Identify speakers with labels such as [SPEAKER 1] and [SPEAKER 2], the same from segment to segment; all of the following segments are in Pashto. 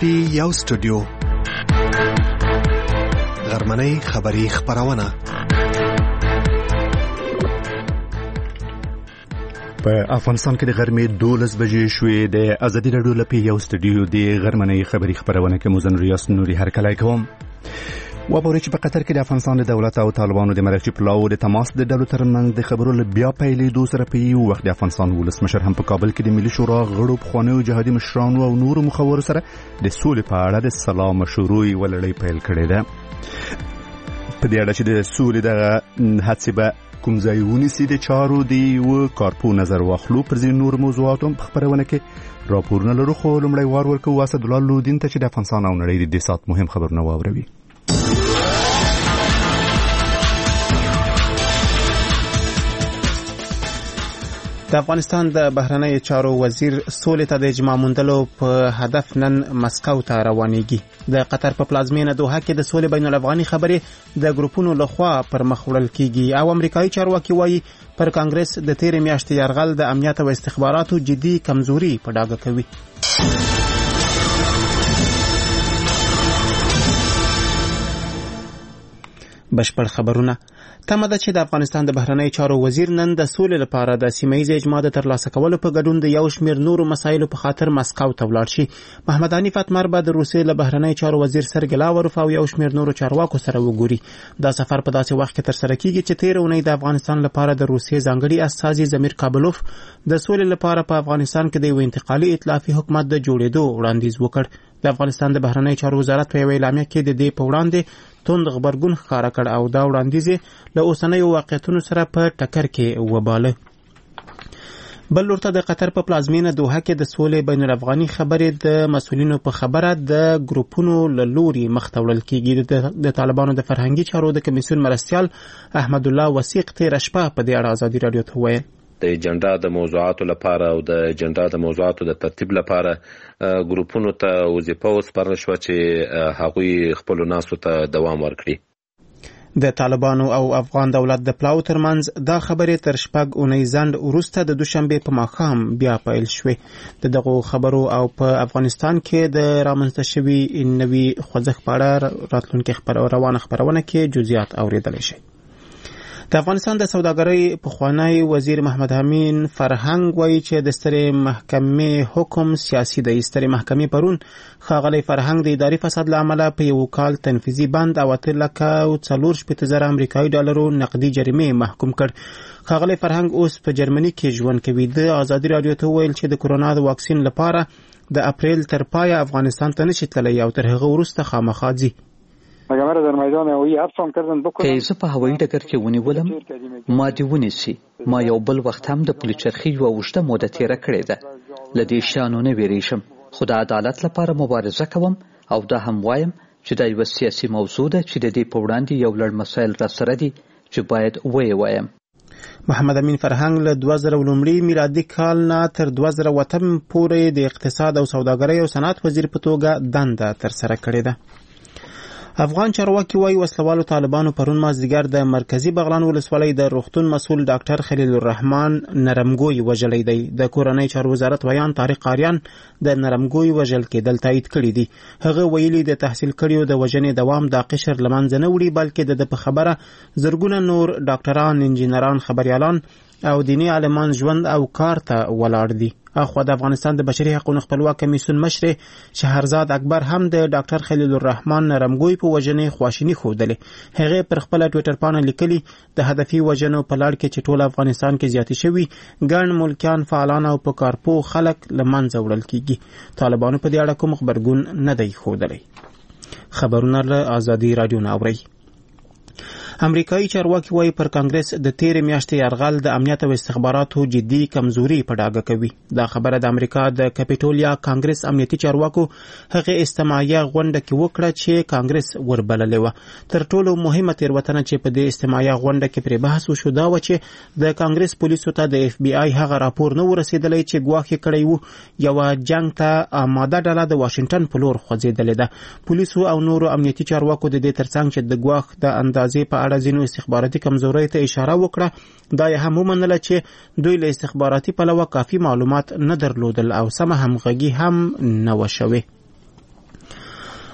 [SPEAKER 1] پی یو سټوډیو غرمنۍ خبری خبرونه
[SPEAKER 2] په افغانستان کې د غرمې 12 بجې شوې د ازادي راډیو لپاره یو سټوډیو د غرمنۍ خبری خبرونه کې مزن ریاست نوري هرکلای کوم وبوري چې په قطر کې د افغانستان د دولت او طالبانو د مرکزي پلاو د تماس د ډلو ترمنځ د خبرو بیا پیلېدو سره په یو وخت د افغانستان ولسمشر هم په کابل کې د ملي شورا غړو خوانیو جهادي مشرانو او نورو مخورو سره د سولې په اړه د سلام مشورې ولړۍ پیل کړې ده. په دې اړه چې د سولې د هڅې به کوم ځای ونیسي د چارو دی و کارپو نظر واخلو پر ځینو نور موضوعاتو په خبرونه کې راپورونه لرو. خو لومړی وار ورکو واسد الله لودین ته چې د افغانستان او نړۍ د سات مهم خبرونه واوروي.
[SPEAKER 3] د افغانستان د بهرنیو چارو وزیر سولې ته د اجماع موندلو په هدف نن مسکو ته روانېږي. د قطر په پلازمینه دوحه کې د سولې بین الافغاني خبرې د ګروپونو لخوا پر مخ وړل کیږي او امریکایي چارواکي وایي پر کانګرس د تیر میاشتې یرغل د امنیت او استخباراتو جدي کمزوري په ډاګه کوي. بشپړ خبرونه تمه ده چې د افغانستان د بهرنیو چارو وزیر نن د سولې لپاره د سیمه‌ییز اجماع د ترلاسه کولو په ګډون د یو شمېر نورو مسایلو په خاطر مسکو ته ولاړ شي. محمد حنیف اتمر به د روسیې له بهرنیو چارو وزیر سرګی لاوروف او یو شمېر نورو چارواکو سره وګوري. دا سفر په داسې وخت کې ترسره کیږي چې تیر اونۍ د افغانستان لپاره د روسیې ځانګړي استازي زمیر کابلوف د سولې لپاره په افغانستان کې د یو انتقالي ائتلافي حکومت د جوړېدو وړاندیز وکړ. د افغانستان د بهرنیو چارو وزارت په یو اعلامیه کې د دې په وړاندې توند خبرګون ښکاره کړ او دا وړاندیز له اوسنیو واقعیتونو سره په ټکر کې وباله. بل لورته د قطر په پلازمینه دوحه کې د سولې بین الافغاني خبرې د مسؤلینو په خبره د ګروپونو له لوري مخ ته وړل کیږي. د طالبانو د فرهنګي چارو د کمیسیون مرستیال احمد الله وثیق تیر شپه په دې اړه ازادي رادیو ته وویل
[SPEAKER 4] د اجنډا د موضوعاتو لپاره او د اجنډا د موضوعاتو د ترتیب لپاره ګروپونو ته وظیفه وسپارل شوه چې هغوی خپل ناسو ته دوام ورکړي.
[SPEAKER 3] د طالبانو او افغان دولت د پلاو ترمنځ دا خبرې تر شپږ اونۍ ځنډ وروسته د دوشنبه په ماښام بیا پیل شوې. دغه خبرو او په افغانستان کې د رامنځته شوي نوي خوځښت په اړه راتلونکي خبرونه کې جزئیات اوریدل شي. د افغانستان د سوداګرۍ پخوانی وزیر محمد امین فرهنګ وایي چې د سترې محکمې حکم سیاسي دی. سترې محکمې پرون ښاغلی فرهنګ د اداري فساد له امله په یو کال تنفیذي بند او 8,480,000 امریکایي ډالرو نقدي جریمې محکوم کړ. ښاغلی فرهنګ اوس په جرمني کې ژوند کوي. د ازادي رادیو ته ویل چې د کورونا د واکسین لپاره د اپریل تر پایه افغانستان ته نشي تللی او تر هغه وروسته خامخا ځي.
[SPEAKER 5] که زه په هوایي ډګر کې ونیولم ما دې ونیسي. ما یو بل وخت هم د پلچرخي یوه اوږده موده تیره کړې ده. له دې شیانو نه ویریږم خو د عدالت لپاره مبارزه کوم او دا هم وایم چې دا یوه سیاسي موضوع ده چې د دې په وړاندې یو لړ مسایل راسره دي چې باید ویې وایم.
[SPEAKER 3] محمد امین فرهنګ له 2000 میلادي کال نه تر 2008 پورې د اقتصاد او سوداګرۍ او صنعت وزیر په توګه دنده ترسره کړې ده. افغان چارواکي وایي وسلوالو طالبانو پرون مازدیګر د مرکزی بغلان ولسوالۍ د روغتون مسؤل ډاکټر خلیل الرحمن نرمګوی وژلی دی. د کورنۍ چارو وزارت ویان طارق قاریان د نرمګوی وژل کېدل تایید کړی دی. هغه ویلي د تحصیل کړیو د وژنې دوام د قشر لمنځه نه وړي بلکې د په خبره زرګونه نور ډاکټران، انجینران، خبريالان او دینی عالمان ژوند او کار ته ولاړ دي. اخوا د افغانستان د بشري حقوقو خپلواک کمیسیون مشر شهرزاد اکبر هم د ډاکټر خلیل الرحمن نرمګوی په وژنې خواشینی خوده. هغه پر خپل ټوئیټر باندې لیکلي د هدفي وژنو په لړ کې چې ټول افغانستان کې زیاتې شوي ګڼ ملکیان، فعالان او په کارپو خلک لمنځه وړل کیږي. طالبانو په دې اړه کوم خبرګون نه دی ښودلی. خبرونه له ازادي رادیو نه اورئ. امریکایي چارواکي وایي پر کانګرس د تیر میاشتې یرغل د امنیت او استخباراتو جدي کمزوري په ډاګه کوي. دا خبره د امریکا د کپټولیا کانګرس امنیتي چارواکو هغه استماعیه غونډه کې وکړه چې کانګرس وربللې و. تر ټولو مهمه تیروتنه چې په دې استماعیه غونډه کې پرې بحث وشو دا و چې د کانګرس پولیسو ته د اف بی آی هغه راپور نه ورسېدلی چې ګواښ کړی و یو جنگ ته آماده ډله د واشنگټن په لور خوځېدلې ده. پولیسو او نورو امنیتي چارواکو د دې ترڅنګ چې د ګواښ د اندازې په اړه ځینو استخباراتي کمزورۍ ته اشاره وکړه دا یې هم ومنله چې دوی له استخباراتي پلوه کافي معلومات نه درلودل او سمه همغږي هم نه و شوې.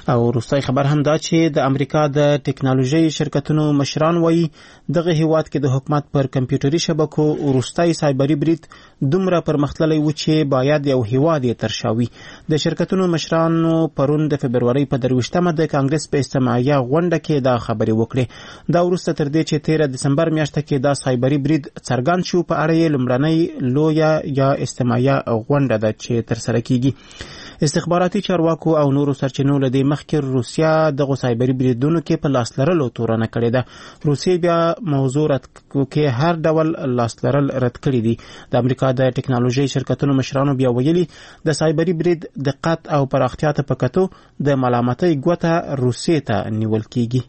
[SPEAKER 3] او وروستی خبر هم دا چې د امریکا د ټیکنالوژي شرکتونو مشران وایي دغه هیواد کې د حکومت پر کمپیوټري شبکو وروستی سایبري برید دومره پرمختللی و چې باید یو هیواد یې ترشاوي. د شرکتونو مشرانو پرون د فبرورۍ په 23مه د کانګرس په اجتماعیه غونډه کې دا خبرې وکړې. دا وروسته تر دې چې 13 دسمبر میاشته کې دا سایبري برید څرګند شو، په اړه یې لومړنۍ لویه یا اجتماعیه غونډه ده چې ترسره کیږي. استخباراتي چارواکو او نورو سرچینو له دې مخکې روسیا دغه سایبري بریدونو کې په لاس لرلو تورنه کړې ده. روسیې بیا موضوع رد کې هر ډول لاس لرل رد کړي دي. د امریکا د ټیکنالوژي شرکتونو مشرانو بیا ویلي د سایبري برید دقت او پراختیا ته په کتو د ملامتۍ ګوته روسیې ته نیول کیږي.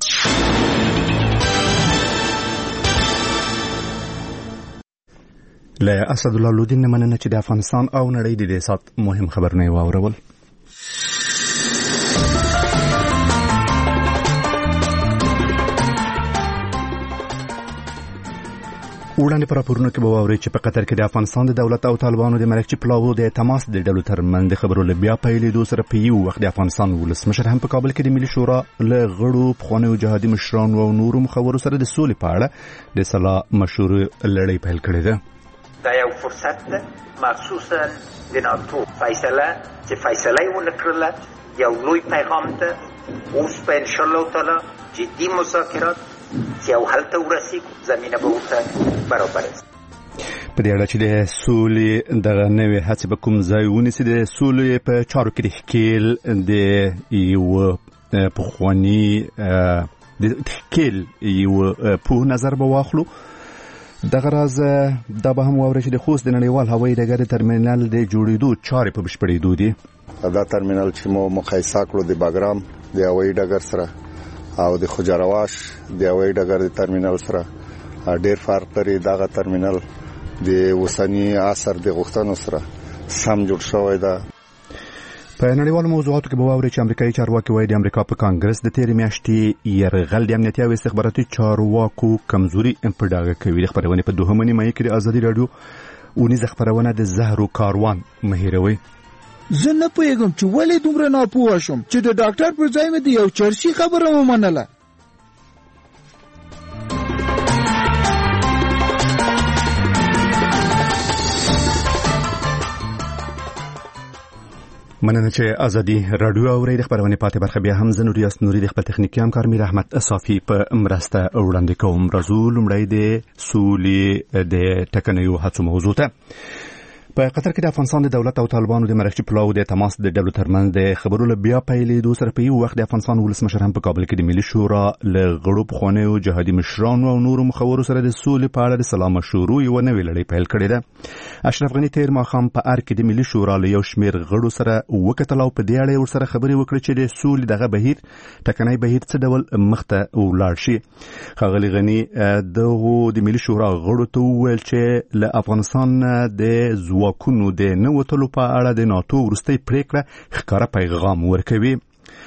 [SPEAKER 2] له اسد الله لودین نه مننه چې د افغانستان او نړۍ د دې سات مهم خبرونه واورول. وړاندې پر راپورونو کې به واورئ چې په قطر کې د افغانستان د دولت او طالبانو د مرکزي پلاوو د تماس د ډلو ترمنځ د خبرو له بیا پیلېدو سره په یو وخت د افغانستان ولسمشر هم په کابل کې د ملي شورا له غړو پخوانیو جهادي مشرانو او نورو مخورو سره د سولې په اړه د سلا مشورې لړۍ پیل کړې ده.
[SPEAKER 6] دا یو فرصت ده مخصوصا د ناتو فیصله چې فیصله یې ونه کړله یو لوی پیغام ده. اوس په انشاءالله تعالی جدي مذاکرات چې یو حل ته ورسیږي زمینه به ورته برابره شي.
[SPEAKER 2] په دې اړه چې د سولې دغه نوې هڅې به کوم ځای ونیسي، د سولې په چارو کې د ښکیل د یو پخواني د ښکیل یو په نظر به واخلو. دغه راز دا به هم واورئ چې د خوست د نړیوال هوایي ډګر ترمینل د جوړېدو چارې په بشپړېدو دي.
[SPEAKER 7] دا ترمینل چې مو مقایسه کړو د باګرام د هوایي ډګر سره او د خوجرواش د هوایي ډګر د ترمینل سره ډېر فرق لري. دغه ترمینل د اوسني عصر د غوښتنو سره سم جوړ شوی ده.
[SPEAKER 2] په نړیوالو موضوعاتو کې به واورئ چې امریکایي چارواکي وایي د امریکا په کانګرس د تېرې میاشتې یرغل د امنیتي او استخباراتي چارواکو کمزوري په ډاګه کوي. د خپرونې په 2مه نیمایي کې د ازادي راډیو اونیزه خپرونه د زهرو کاروان مه هېروئ.
[SPEAKER 8] زه نه پوهېږم چې ولې دومره ناپوه شوم چې د ډاکټر پر ځای مې د یو چرسي خبره ومنله.
[SPEAKER 2] مننه چې ازادي راډیو اورئ. د خپرونې پاتې برخه بیا هم زه نوریاس نوري د خپل تخنیکي همکار میر احمد صافي په مرسته وړاندې کوم. راځو لومړی د سولې د ټکنیو هڅو موضوع ته. په قطر کې د افغانستان د دولت او طالبانو د مرکزي پلاوو د تماس د ډلو ترمنځ د خبرو له بیا پیلېدو سره په یو وخت د افغانستان ولسمشر هم په کابل کې د ملي شورا له غړو پخوانیو جهادي مشرانو او نورو مخورو سره د سولې په اړه د سلا مشورو یوه نوې لړۍ پیل کړې ده. اشرف غني تېر ماښام په ار کې د ملي شورا له یو شمېر غړو سره وکتل او په دې اړه ورسره خبرې وکړې چې د سولې دغه بهیر ټکنی بهیر څه ډول مخته ولاړ شي. ښاغلي غني دغو د ملي شورا غړو ته وویل چې له افغانستان د ځواکونو د نه وتلو په اړه د ناتو وروستۍ پریکړه ښکاره پیغام ورکوي.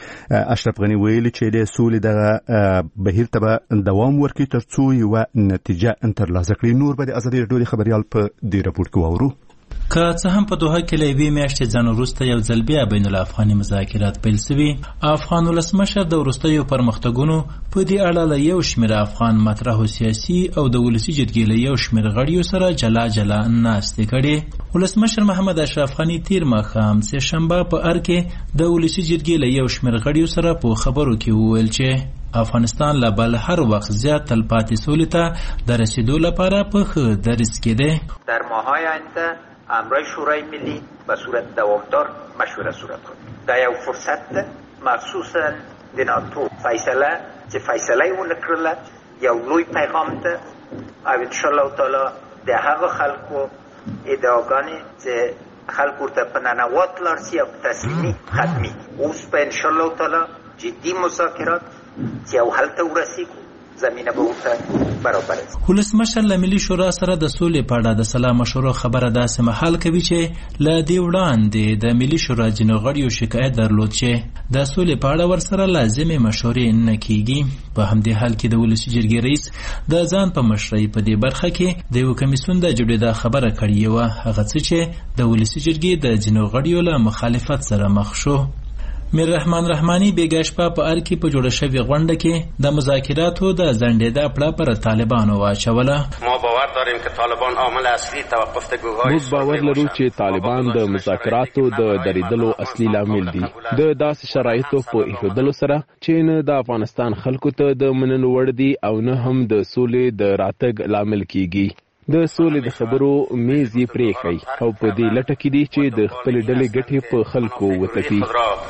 [SPEAKER 2] اشرف غني ویلي چې د سولې دغه بهیر ته به دوام ورکړي تر څو یوه نتیجه ترلاسه کړي. نور به د ازادي راډیو د خبریال په دې راپور کې واورو.
[SPEAKER 9] که څه هم په دوحه کې له یوې میاشتې ځان وروسته یو ځل بیا بین الافغاني مذاکرات پیل شوي، افغان ولسمشر د وروستیو پرمختګونو په دې اړه له یو شمېر افغان مطرحو سیاسي او د ولسي جرګې له یو شمېر غړیو سره جلا جلا ناستې کړې. ولسمشر محمد اشرف غني تېر ماښام سهشنبه په ار کې د ولسي جرګې له یو شمېر غړیو سره په خبرو کې وویل چې افغانستان لا بل هر وخت زیات تلپاتې سولې ته د رسیدو لپاره په ښه درس کې دی.
[SPEAKER 6] در ماهای آینده امرای شورای ملی به صورت دوامدار مشوره صورت خواهد. دا یو فرصت ده مخصوصا د ناتو فیصله چې فیصله یې ونه کړله یو لوی پیغام ده او انشاءالله تعالی د هغه خلکو ادعاګانې چې خلکو ورته په ننوات لاړ شي او تسلیمي ختمي. اوس په انشاءالله تعالی جدي مذاکرات چې یو حل ته ورسیږو زمینه به ورته برابره شي.
[SPEAKER 9] ولسمشر له ملي شورا سره د سولې په اړه د سلا مشورو خبره داسې مهال کوي چې له دې وړاندې د ملي شورا ځینو غړیو شکایت درلود چې د سولې په اړه ورسره لازمې مشورې نه کیږي. په همدې حال کې د ولسي جرګې رئیس د ځان په مشرۍ په دې برخه کې د یو کمیسیون د جوړېدا خبره کړې وه، هغه څه چې د ولسي جرګې د ځینو غړیو له مخالفت سره مخ شو. میر رحمان رحماني بیګا شپه په ار کې په جوړه شوې غونډه کې د مذاکراتو د ځنډېدا پړه پر طالبانو واچوله.
[SPEAKER 10] ما باور داریم که طالبان عامل اصلي توقف گفتگوهای
[SPEAKER 11] موږ باور لرو چې طالبان د مذاکراتو د دریدلو اصلي لامل دي. د داسې شرایطو په ایښودلو سره چې نه د افغانستان خلکو ته د منلو وړ دي او نه هم د سولې د راتګ لامل کیږي. د سولې د خبرو میز یې پرېښی او په دې لټه کې دي چې د خپلې ډلې ګټې په خلکو وتپي.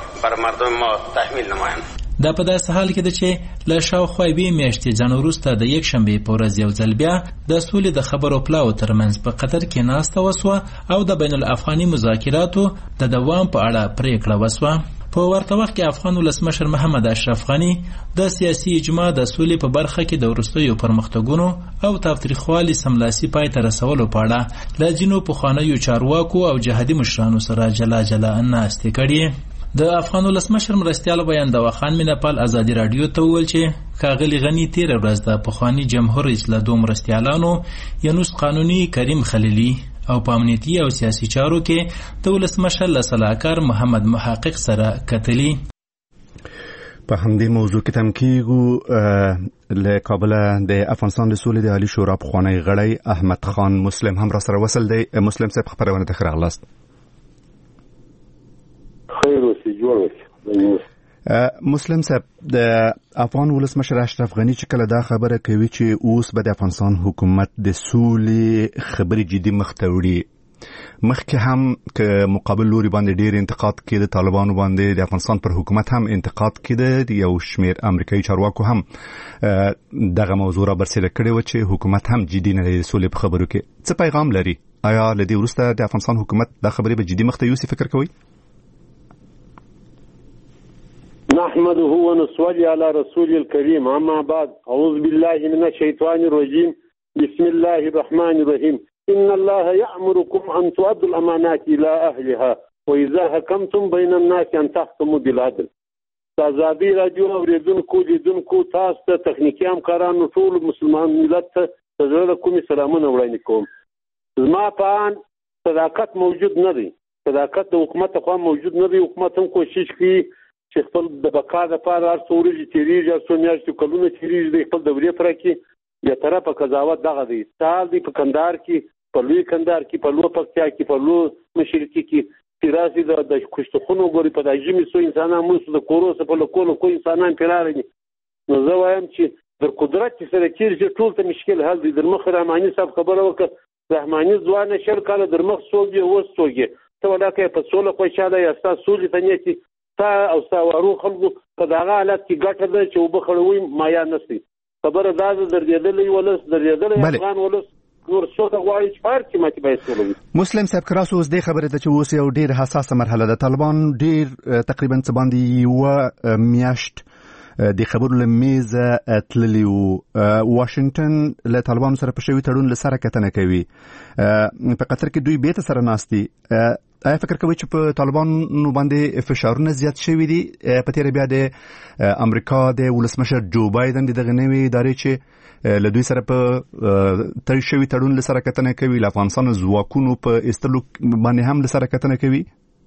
[SPEAKER 9] دا په داسې حال کې ده چې له شاوخوا یوې میاشتې ځان وروسته د یکشنبې په ورځ یو ځل بیا د سولې د خبرو پلاو ترمنځ په قطر کې ناسته وسوه او د بین الافغاني مذاکراتو د دوام په اړه پریکړه وسوه. په ورته وخت کې افغان ولسمشر محمد اشرف غني د سیاسي اجماع د سولې په برخه کې د وروستیو پرمختګونو او تاوتریخوالي سملاسي پای ته رسولو په اړه له ځینو پخوانیو چارواکو او جهادي مشرانو سره جلا ناستې کړي. د افغان ولسمشر مرستیال بیان دوا خان مینپال ازادي رادیو ته وویل چې ښاغلي غني تېره ورځ د پخواني جمهور رئیس له دوه مرستیالانو یونس قانوني کریم خلیلي او په امنیتي او سیاسي چارو کې د ولسمشر له سلاکار محمد محقق سره کتلي.
[SPEAKER 2] په همدې موضوع کې تم کېږو له کابله د افغانستان د سولې د عالی شورا پخوانی غړی احمد خان مسلم هم را سره وصل دی. مسلم صاحب خبرونه ته ښه راغلاست.
[SPEAKER 12] خیر اوسې جوړ اوسې.
[SPEAKER 2] مسلم صاحب د افغان ولسمشر اشرف غني چې کله دا خبره کوي چې اوس به د افغانستان حکومت د سولې خبرې جدي مخ ته وړي، مخکې هم که مقابل لوري باندې ډیر انتقاد کېده، طالبانو باندې د افغانستان پر حکومت هم انتقاد کېده، یو شمیر امریکایي چارواکو هم دغه موضوع را برسېره کړې وه چې حکومت هم جدي نه دی د سولې په خبرو کې. څه پیغام لري؟ آیا له دې وروسته د افغانستان حکومت دا خبرې به جدي مخ ته یوسي فکر کوئ؟
[SPEAKER 12] نحمده ونصلي على رسول الكريم اما بعد اعوذ بالله من الشيطان الرجيم بسم الله الرحمن الرحيم ان الله يأمركم ان تؤدوا الامانات الى اهلها واذا حكمتم بين الناس ان تحكموا بالعدل. ازادي رادیو اوریدونکو لیدونکو تاسو ته تخنیکی همکارانو ټول مسلمان ملت ته زړه کومې سلامونه وړاندې کوم. زما په ان صداقت موجود نه دی، صداقت د حکومت خوا موجود نه دی. حکومت هم کوشش کوي چې خپل د بقا لپاره هر څو ورځې تېرېږي، هر څو میاشتې کلونه تېرېږي، د خپل دورې پوره کړي. بیا طرفه قضاوت دغه دی. سهار دی په کندهار کې، په لوی کندهار کې، په لوی پکتیا کې، په لوی مشرقي کې تیراسي د کشتخونو ګوري په د ژمي څو انسانان موږ د کورو څخه په لکولو کو انسانان پیراره دي. نو زه وایم چې در قدرت چې سره کېږي ټول ته مشکل حل دی. در مخ رحماني صاحب خبره وکړه، رحماني ځوانه شل کاله در مخ څوک یې اوس څوک یې ته ولاکه په سوله خوشاله یا ستا سولې ته نیتي تا او ساوارو خلکو په دغه حالت کې ګټه ده چې اوبه خړوي مایا نسي. خبره دا ده درېدلې ولس، درېدلې افغان ولس نور څوک غواړي چې پارت کې ماتې باید سولوي.
[SPEAKER 2] مسلم صاحب کراسو اوس دې خبره ده چې اوس یو ډېر حساسه مرحله ده. طالبان ډېر تقریبا څه باندې یوه میاشت د خبرو له میزه تللي وو. واشنګټن له طالبانو سره په شوي تړون له سره کتنه کوي. په قطر کې دوی بیرته سره ناست دي. آیا فکر کوئ چې په طالبانو باندې فشارونه زیات شوي دي؟ په تېره بیا د امریکا د ولسمشر جو بایدن د دغه نوې ادارې چې له دوی سره په تړ شوي تړون له سره کتنه کوي، له افغانستان ځواکونو په ایستلو باندې هم له سره کتنه کوي.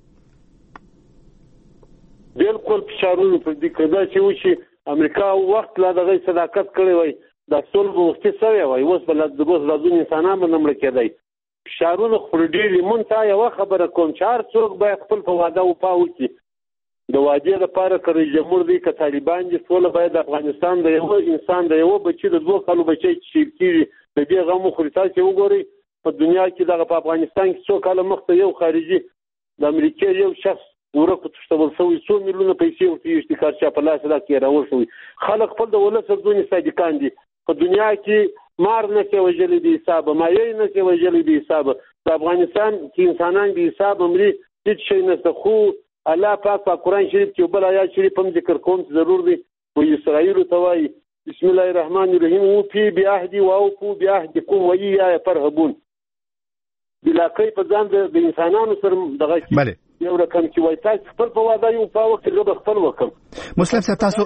[SPEAKER 12] بالکل فشارونه پر دې کدا چې و چې امریکا وخت لا دغه صداقت کړی وای، د صلح وختي سوی وای، اوس بل د ګوز لازم انسانان باندې مړ کېدای. فشارونه خپل ډېر مونته یو خبره کوم چې هر څوک باید خپل په واده او پاو کې د واده لپاره کړی جمهور دی که طالبان دي ټول باید افغانستان د یو انسان د یو بچی د دوه کالو بچی چې کیږي د دې غمو خریطه چې وګوري په دنیا کې دغه په افغانستان کې څو کاله مخته یو خارجي د امریکا یو شخص ورکو تشتبل سوی 100 میلیونه پیسې ورته اشتکار چا په لاس کې راوښوي. خلک خپل د ولس ځونی صادقان دي. په دنیا کې مار نه څه وجلې دي حساب، مایې نه څه وجلې دي حساب. د افغانستان کې انسانان دي حساب امري هیڅ شي نه. خو الله پاک په قرآن شریف کې بل آیات شریف هم ذکر کوم ضرور دی. و اسرائیل توای بسم الله الرحمن الرحیم او فی بعهدی و اوفو بعهدکم و ایای فرهبون. بلاکې په ځان د انسانانو سره دغه
[SPEAKER 2] بله
[SPEAKER 12] یو رقم چې وای تاسو خپل په واده یو په وخت کې به خپل وکم.
[SPEAKER 2] مسلم صاحب تاسو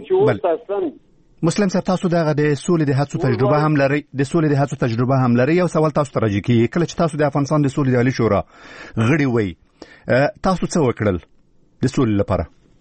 [SPEAKER 2] مسلم صاحب تاسو دغه د سولې د هڅو تجربه هم لري، د سولې د هڅو تجربه هم لري. یو سوال تاسو ته راځي کې کله چې تاسو د افغانستان د سولې د عالی شورا غړي وای، تاسو څه وکړل د سولې لپاره؟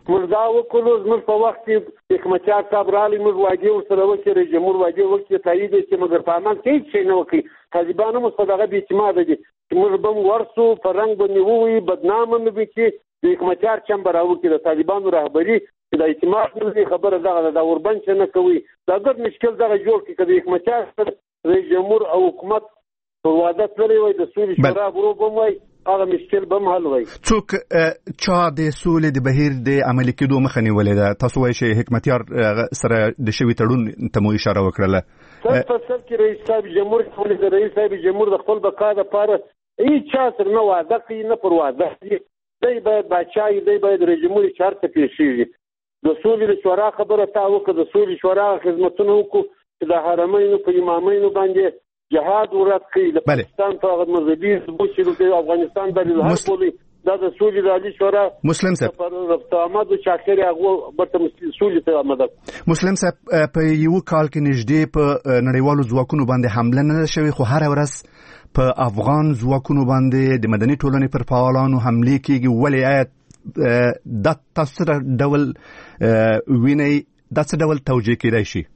[SPEAKER 12] موږ دا وکړو زموږ په وخت کې حکمتیار صاحب رالی موږ واجب ورسره وکړي رئیس جمهور واجب وکړي تایید چې مګر په عمل کې هیڅ شی نه وکړي طالبان هم په دغه بې اعتماده دي چې موږ به ورسو په رنګ باندې ووایي بدنامه مې وي چې د حکمتیار چمبه راوکړي د طالبانو رهبري چې د اعتماد نه خبره دغه د اوربند نه کوي دا ګډ مشکل دغه جوړ کړي که د حکمتیار سره رئیس جمهور او حکومت په واده تللی وای د سولې شورا ګروپ هم وای هغه مشکل به هم حل وای.
[SPEAKER 2] څوک چا د سولې د بهیر د عملي کېدو مخه نیولې ده؟ تاسو وایئ چې حکمتیار سره د شوي تړون ته مو اشاره وکړله.
[SPEAKER 12] سر په سر کې رئیس صاحب جمهور د رئیس صاحب جمهور د خپل بقا دپاره هېڅ چا سره نه واده کوي نه پر واده دي. دی باید باچا وي دی باید رئیس جمهور چارته پېښېږي. د سولې د شورا خبره تا وکړه د سولې شورا خدمتونه وکړو چې د حرمینو په امامینو باندې جهاد ورات کوي د پاکستان په مذهبي بوشلو کې افغانستان د الهار کوي دا د سولې د عالی شورا
[SPEAKER 2] مسلم صاحب
[SPEAKER 12] پر رفته آمد او چاکري هغه برته سولې ته آمد.
[SPEAKER 2] مسلم صاحب په یو کال کې نږدې په نړیوالو ځواکونو باندې حمله نه شوې خو هر ورځ په افغان ځواکونو باندې د مدني ټولنې پر فعالانو حمله کیږي. ولې آیا د تاسو ډول ویني د څه ډول توجیه کېدای شي؟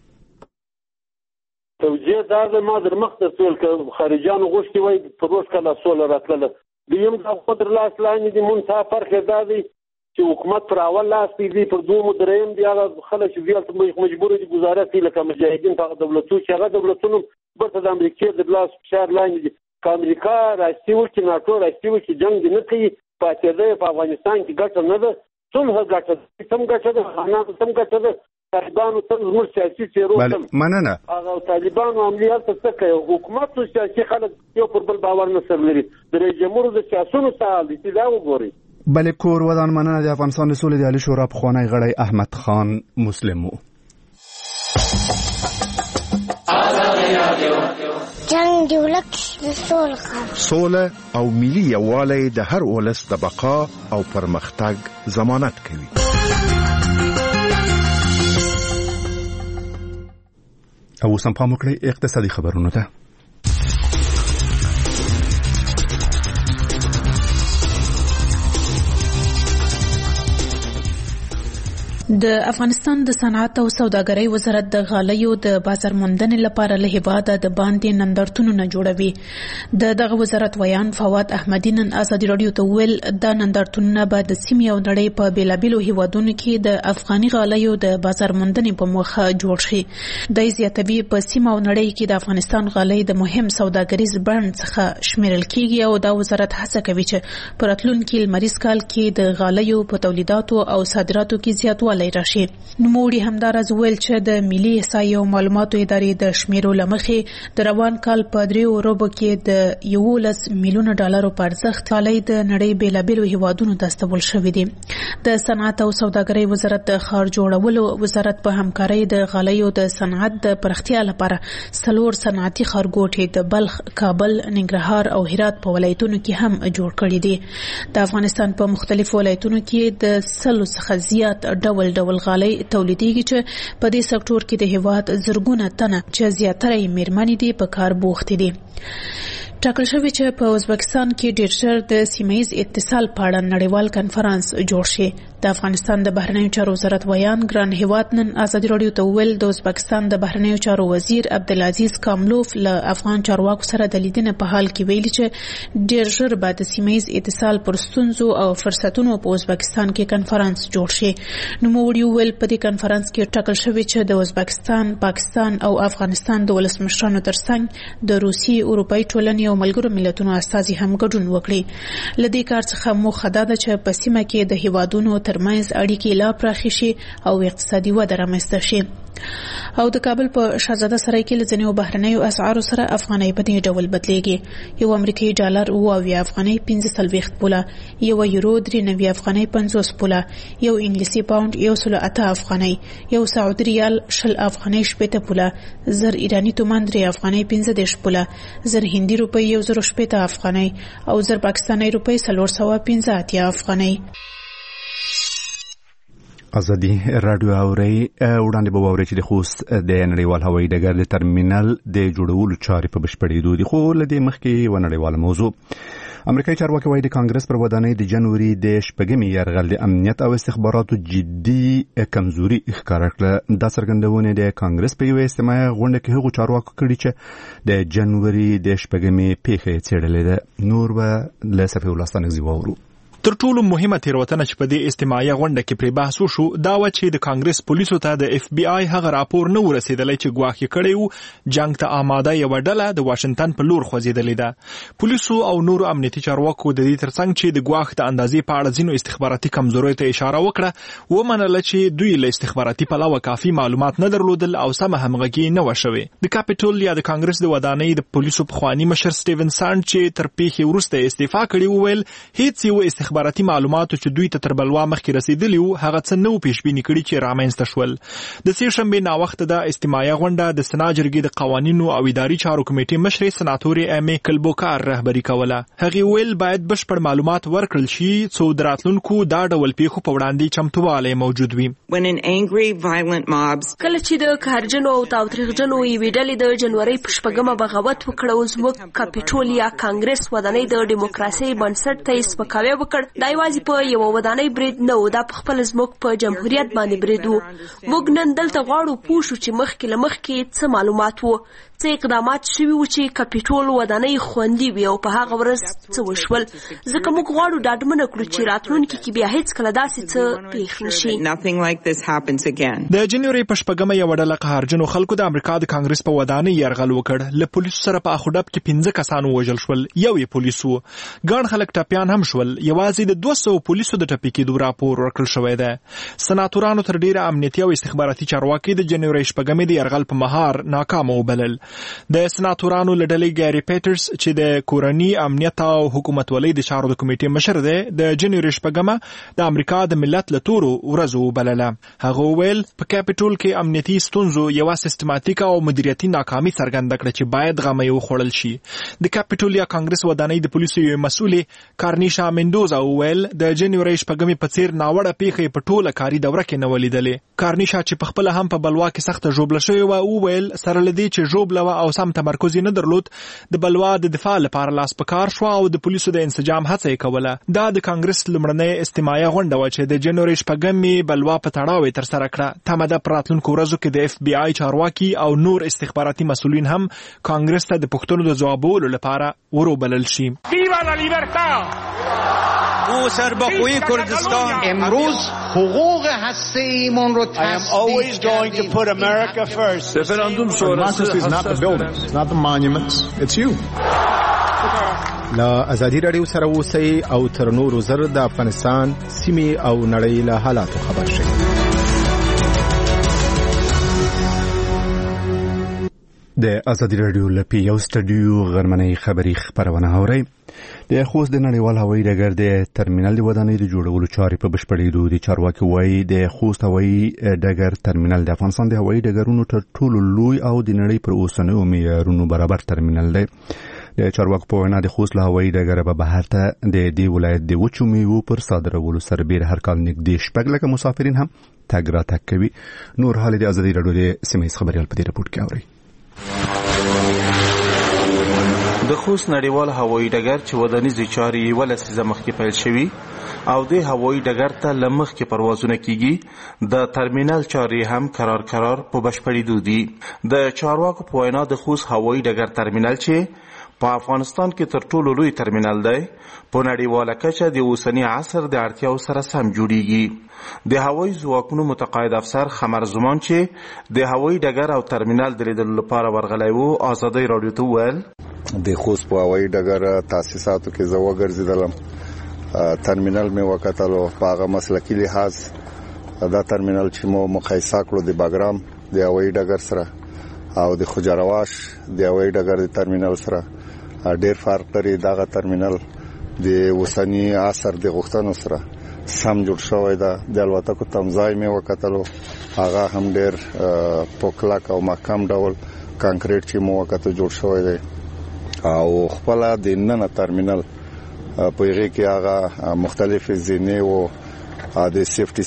[SPEAKER 12] توجیه دا د ما در مخته سول که خارجانو غوښتي وای په روز کله سوله راتلله دویم د قدر لاس لاندې د منتها فرق دا دی چې حکومت پر اول لاس دی پر دوم دریم دی هغه خلک چې دلته مجبور دي گزارش کوي لکه مجاهدین په دولتونو چې هغه دولتونو برته د امریکا د لاس فشار لاندې دي که امریکا راستی وکړي ناټو راستی وکړي جنګ نه کوي پاتېده په افغانستان کې ګټه نه ده صلح ګټه ده سم ګټه ده افغانانو سم ګټه ده طالبانو ته زموږ سیاسي څېرو
[SPEAKER 2] بله مننه
[SPEAKER 12] هغه طالبانو عملي هلته څه کوي حکومت او سیاسي خلک یو پر بل باور نه سره لري د رئیس جمهور د سیاسونو څه حال دی دا وګورئ.
[SPEAKER 2] بله کور ودان مننه د افغانستان د سولې د عالی شورا پخوانی غړی احمد خان مسلم و.
[SPEAKER 13] جنگ دی ولک د
[SPEAKER 1] سوله او ملي یووالی د هر ولس د بقا او پرمختګ ضمانت کوي.
[SPEAKER 2] او سم پام وکړئ اقتصادي خبرونو ته.
[SPEAKER 14] د افغانستان د صنعت او سوداګرۍ وزارت د غالیو د بازار موندنې لپاره له هیواده د باندې نندارتونونه جوړوي. دغه وزارت ویان فواد احمدی نن ازادي رادیو ته ویل دا نندارتونونه به د سیمې او نړۍ په بیلابیلو هیوادونو کې د افغاني غالیو د بازار موندنې په موخه جوړ شي. د زیاتوي په سیمه او نړۍ کې د افغانستان غالۍ د مهم سوداګریز بڼ څخه شمیرل کیږي او دا وزارت هڅه کوي چې په راتلونکي لمریز کال کې د غالیو په تولیداتو او صادراتو کې زیاتوالی راشي. نوموړي همداراز ویل چې د ملي احصایې او معلوماتو ادارې د شمیرو له مخې د روان کال په 3 ورځو کې د 11 میلیونه ډالرو په ارزښت غالۍ د نړۍ بیلابیلو هیوادونو ته استول شوې دي. د صنعت او سوداګرۍ وزارت د ښار جوړولو وزارت په همکارۍ د غالیو د صنعت د پراختیا لپاره 4 صنعتي ښارګوټي د بلخ، کابل، ننګرهار او هرات په ولایتونو کې هم جوړ کړي دي. د افغانستان په مختلفو ولایتونو کې د 100 څخه زیات ډول غالۍ تولیدېږي چې په دې سکتور کې د هیواد زرګونه تنه چې زیاتره یې میرمنې دي په کار بوختې دي. ټاکل شوی چې په ازبکستان کې ډېر ژر د سیمه‌ییز اتصال په اړه نړیوال کنفرانس جوړ شي. د افغانستان د بهرنیو چارو وزارت ویان ګران هیواد نن ازادي رادیو ته ویل د ازبکستان د بهرنیو چارو وزیر عبدالعزیز کاملوف له افغان چارواکو سره د لیدنې په حال کې ویلي چې ډېر ژر به د سیمه‌ییز اتصال پر ستونزو او فرصتونو په ازبکستان کې کنفرانس جوړ شي. نوموړي ویل په دې کنفرانس کې ټاکل شوی چې د ازبکستان، پاکستان او افغانستان د ولسمشرانو ترڅنګ د روسي، اروپایي ټولنې او ملګرو ملتونو استازي هم ګډون وکړي. له دې کار څخه موخه دا ده چې په سیمه کې د هیوادونو ترمنځ اړیکې لا پراخې شي او اقتصادي وده رامنځته شي. او د کابل په شاهزاده سرای کې له ځینو بهرنیو اسعارو سره افغانۍ په دې ډول بدلېږي. یو امریکایي ډالر اوه افغانۍ 45 پوله، یو یورو 93 افغانۍ 50 پوله، یو انګلیسي پاوند 108 افغانۍ، یو سعودي ریال 20 افغانۍ 70 پوله، زر ایرانی تومان 3 افغانۍ 15 پوله، زر هندي روپۍ 170 افغانۍ او زر پاکستاني روپۍ 415 افغانۍ.
[SPEAKER 2] ازادي رادیو اوري وړاندې به واوري چې د خوست د نړیوال هوایي ډګر د ترمینل د جوړولو چارې په بشپړېدو دي. خو له دې مخکې یوه نړیواله موضوع امریکایي چارواکي وايي د کانګرس پر ودانۍ د جنوري د شپږمې یرغل د امنیت او استخباراتو جدي کمزوري ښکاره کړه. دا څرګندونه د کانګرس په یوه اجتماعي غونډه کې هغو چارواکو کړي چې د جنوري د شپږمې پیښې څېړلې ده. نور به له صفي الله ستانکزي واورو.
[SPEAKER 15] تر ټولو مهمه تیروتنه چې په دې اجتماعي غونډه کې پرې بحث وشو دا و چې د کانګرس پولیسو ته د اف بی آی هغه راپور نه ورسېدلی چې ګواښ کړی و جنگ ته آماده یوه ډله د واشنگټن په لور خوځېدلې ده. پولیسو او نورو امنیتي چارواکو د دې ترڅنګ چې د ګواښ د اندازې په اړه ځینو استخباراتي کمزوریو ته اشاره وکړه ومنله چې دوی له استخباراتي پلوه کافي معلومات نه درلودل او سمه همغږي نه وه شوې. د کاپیټول یا د کانګرس د ودانۍ د پولیسو پخواني مشر سټیون سانډ چې تر پیښې وروسته استعفا کړې وویل هیڅ یو استخباراتي معلومات چې دوی ته تر بلوا مخکې رسیدلی وو هغه څه نه و پیشبیني کړي چې رامنځته شول. د سې شنبې ناوخته د اجتماعي غونډه د سنا جرګې د قوانینو او اداري چارو کمیټې مشرې سناتورې امی کلبوکار رهبري کوله. هغې ویل باید بشپړ معلومات ورکړل شي څو د راتلونکو دا ډول پیښو په وړاندې چمتووالی موجود وي.
[SPEAKER 16] کله چې د قهرجنو او تاوتریخجنو یوې ډلې د جنورۍ په شپږمه بغاوت وکړ او زموږ کاپیټول یا کانګرس ودانۍ د ډیموکراسۍ بنسټ ته یې سپکاوی وکړ دا یوازې په یوه ودانۍ برید نه و دا په خپله زموږ په جمهوریت باندې برید و. موږ نن دلته غواړو پوه شو چې مخکې له مخکې څه معلومات و څه اقدامات شوي وو چې کاپیټول ودانۍ خوندي وي او په هغه ورځ څه وشول ځکه موږ غواړو ډاډمنه کړو چې راتلونکي کې بیا هیڅکله داسې څه پیښ
[SPEAKER 15] نشي. د جنوري په شپږمه یوه ډله قهرجنو خلکو د امریکا د کانګرس په ودانۍ یرغل وکړ. له پولیسو سره په اخو ډب کې 15 کسان ووژل شول یو یې پولیس و. ګڼ خلک ټپیان هم شول. یوازې د 200 پولیسو د ټپي کېدو راپور ورکړل شوی دی. سناتورانو تر ډیره امنیتي او استخباراتي چارواکي د جنوري شپږمې د یرغل په مهار ناکامه وبلل. د سناتورانو له ډلې ګاري پیټرز چې د کورني امنیت او حکومتولۍ د چارو د کمیټې مشر دی د جنوري شپږمه د امریکا د ملت له تورو ورځو وبلله. هغه وویل په کاپیټول کې امنیتي ستونزو یوه سیستماتیک او مدیریتي ناکامي څرګنده کړه چې باید غمه یې وخوړل شي. د کاپیټول یا کانګرس ودانۍ د پولیسو یوې مسؤلې کارنیشا مندوزا وویل د جنوري شپږمې په څیر ناوړه پیښې په ټوله کاري دوره کې نه ولیدلې. کارنیشا چې په خپله هم په بلوا کې سخته ژوبله شوې وه وویل سره له دې چې ژوبله وه او سم تمرکز نه درلود د بلوا د دفاع لپاره لاس په کار شوه او د پولیسو د انسجام هڅه یې کوله. دا د کانګرس لومړنۍ اجتماعي غونډه وه چې د جنوري شپږمې بلوا په تړاو یې ترسره کړه. تمه ده په راتلونکو ورځو کې د اف بی آی چارواکي او نور استخباراتي مسؤلین هم کانګرس ته د پوښتنو د ځوابولو لپاره وروبلل شي.
[SPEAKER 17] او سربخوی کردستان امروز حقوق هسته‌ایمان رو
[SPEAKER 18] always going to put America first.
[SPEAKER 19] Referendum sonrası is not the buildings, it's not the monuments, it's you.
[SPEAKER 3] لا ازادي رادیو سره اوسئ او تر نورو زر د افغانستان سیمې او نړۍ له حالاتو خبر شئ.
[SPEAKER 2] د ازادي رادیو لپاره یو سټډیو غرمنۍ خبری خبرونه اورئ. د خوست د نړیوال هوایي ډګر د ترمینل د ودانۍ د جوړولو چارې په بشپړېدو دي. چارواکي وایي د خوست هوایي ډګر ترمینل د افغانستان د هوایي ډګرونو تر ټولو لوی او د نړۍ پر اوسنیو معیارونو برابر ترمینل دی. د چارواکو په وینا د خوست له هوایي ډګره به بهر ته د دې ولایت د وچو میوو پر صادرولو سربېره هر کال نږدې 6 لکه مسافرین هم تګ راتګ کوي. نور حال د ازادي رادیو د سیمه ییز خبريال په دې رپورټ کې اورئ.
[SPEAKER 20] د خوست نړیوال هوایي ډګر چې ودانیزې چارې 11 لسیزه مخکې پیل شوي او د هوایي ډګر ته له مخکې پروازونه کیږي د ترمینل چارې هم قرار په بشپړېدو دي. د چارواکو په وینا د خوست هوایي ډګر ترمینل چې په افغانستان کې تر ټولو لوی ترمینل دی په نړیواله کچه د اوسني عصر د اړتیاو سره سم جوړیږي. د هوایي ځواکونو متقاعد افسر خمر زمان چې د هوایي ډګر او ترمینل د لیدلو لپاره ورغلی و ازادي رادیو ته وویل
[SPEAKER 7] د خوست په هوایي ډګر تاسیساتو کې زه وګرځېدلم. ترمینل مې وکتلو په هغه مسلکي لحاظ دا ترمینل چې مو مقایسه کړو د باګرام د هوایي ډګر سره او د خوجرواش د هوایي ډګر د ترمینل سره ډېر فرق لري. دغه ترمینل د اوسني عصر د غوښتنو سره سم جوړ شوی ده. د الوتکو تمځای مې وکتلو هغه هم ډېر په کلک او محکم ډول کانکریټ چې مو وکتو جوړ شوی دی او خپل د نن ترمینل په هغه کې هغه مختلف زینې او د سیفټي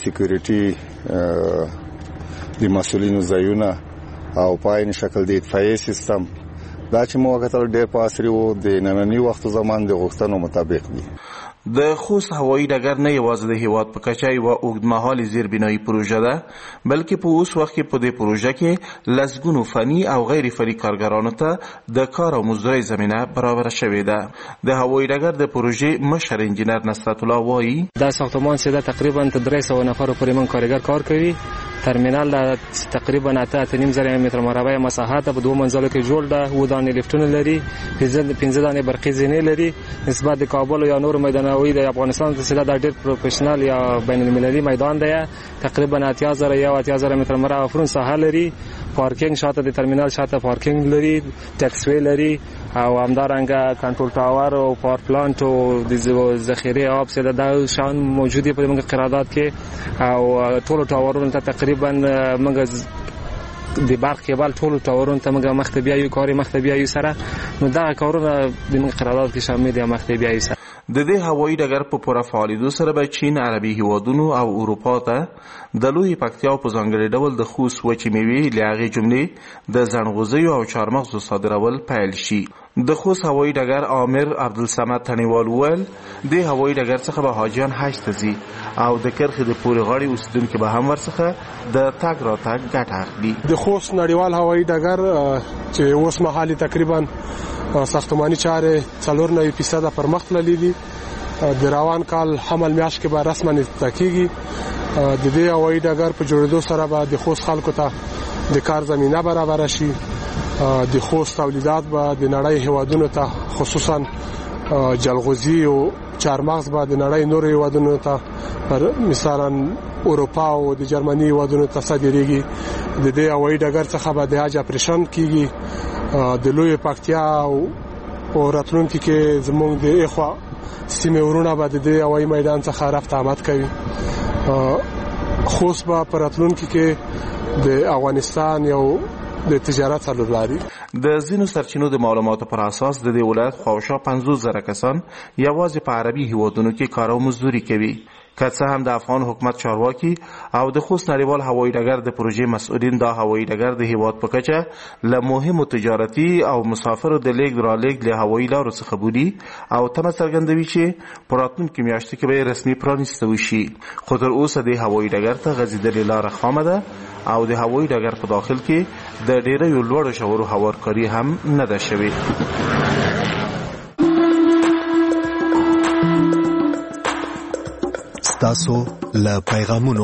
[SPEAKER 7] سکیورټي د مسولینو ځایونه او په عین شکل د اطفائیه سیستم دا چې مو وکړل ډېر په عصري وو د نننی وخت زمان د غوښتنو مطابق دي.
[SPEAKER 20] د خوست هوایي ډګر نه یوازې د هیواد په کچه یوه اوږدمهالې زیربنایي پروژه ده، بلکې په اوس وخت کې په دې پروژه کې لسګونو فني او غیر فني کارګرانو ته د کار او مزدورۍ زمینه برابره شوې ده. د هوایي ډګر د پروژې مشر انجینر نصرت الله وایي
[SPEAKER 21] دا ساختمان سیده تقریبا 300 نفر پورې من کارګر کار کوي. ترمینال تقریبا 8.5 متر مربع مساحت په 2 منزلو کې جوړ ده. 7 دانې لیفتونه لري، 15 دانې برقي زینې لري. نسبت د کابل یا نور میدانوي د افغانستان څخه دا ډېر پروفیشنل یا بین المللي میدان دی. تقریبا 80,000 متر مربع فرون ساحه لري. پارکینګ شاته د ترمینال شاته پارکینګ لري، ټیکس وی لري او همدارنګه کنټرول ټاور او پاور پلانټ او د ذخیره آب سره د شان موجودي په موږ قرارداد کې او ټول ټاورونو ته تقریبا موږ د برق کیبل ټول ټاورونو ته موږ مخته بیا یو کاری مخته بیا یو سره نو دا کارونه د موږ قرارداد کې شامل دي مخته بیا یو سره.
[SPEAKER 20] د دې هوایي ډګر په پوره فعالیدو سره به چین، عربي هیوادونو او اروپا ته د لوی پکتیا په ځانګړي ډول د خوست وچې میوې له هغې جملې د زڼغوزیو او چهارمغزو صادرول پیل شي. د خوست هوایي ډګر آمر عبدالصمد تڼیوال وویل د هوایي ډګر څخه به حاجیان حج ته ځي او د کرښې د پورې غاړې اوسیدونکي به هم ورڅخه د تګ راتګ ګټه اخلي.
[SPEAKER 22] د خوست نړیوال هوایي ډګر چې اوس مهال تقریبا ساختماني چارې 94% پرمخ تللي دي. د روان کال حمل میاشت کې به رسما افتتاح کیږي. د دې هوایي ډګر په جوړېدو سره به د خوست خلکو ته د کار زمینه برابر شي. د خوست تولیدات به د نړۍ هیوادونو ته خصوصا جلغوزي او چهارمغز به د نړۍ نور هیوادونو ته مثلا اروپا او د جرمني هیوادونو ته صادریږي. د دې هوایي ډګر څخه به د حج اپریشن کیږي. د لوی پکتیا او راتلونکي کې زموږ د اخوا سیمه ورونه به د دې هوایي میدان څخه رفت آمد کوي. خوست به په راتلونکي کې د افغانستان یو د تجارت څلور لاري.
[SPEAKER 20] د ځینو سرچینو د معلوماتو پر اساس د دې ولایت خواوشا 50,000 کسان یوازې په عربي هیوادونو کې کار او مزدوري کوي. که څه هم د افغان حکومت چارواکي او د خوست نړیوال هوایي ډګر د پروژې مسؤلین دا هوایي ډګر د هیواد په کچه له مهمو تجارتي او مسافرو د لیږد رالېږد له هوایي لارو څخه بولي او تمه څرګندوي چې په راتلونکي میاشتو کې به رسمي پرانیسته وشي. خو تر اوسه د هوایي ډګر ته غځېدلې لاره خامه ده او د هوایي ډګر په داخل کې د ډېریو لوړو ژورو هوارکاري هم نه ده شوې.
[SPEAKER 23] تاسو له پیغامونو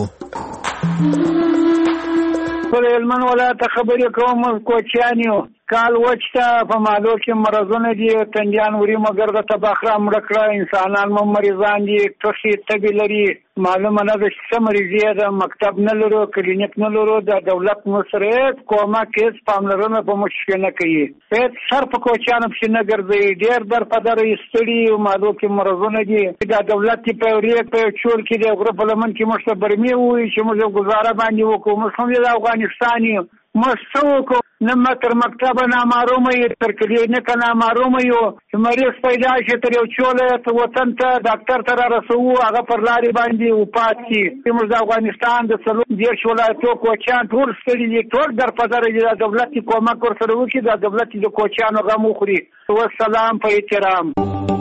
[SPEAKER 24] پر هلمند ولایت خبرې کوم. کوچیانیو کال وچته په مالو کې مرضونه دي، تنجان وري مګر د تباخره مړه کړه، انسانان مو مریضان دي، ټوخي تبي لري. معلومه نه ده چې څه مریضي ده، مکتب نه لرو، کلینیک نه لرو. د دولت مو سره کومه کیس پاملرنه په مشکل نه کوي. هیڅ سر په کوچیانو پسې نه ګرځي، ډېر در په در ایستړي مالو کې مرضونه دي. د دولت په ورې په چور کې د غره په لمن کې مشته برمي وي چې موږ گزاره باندې وکړو. موږ هم د افغانستان یو مستوکو نه تر مکتب نه معلومه یې تر کلینیک نه معلومه یو چې مریض پیدا شي تر یو چوله ته وطن ته ډاکټر ته رسو هغه پر لارې باندې وپات شي. موږ د افغانستان د څلور دیرش ولایتو کوچیان ټول ستړي دي، ټول در په در دي. د دولت کومک ورسره وکړي، د دولت د کوچیانو غم وخوري. والسلام په احترام.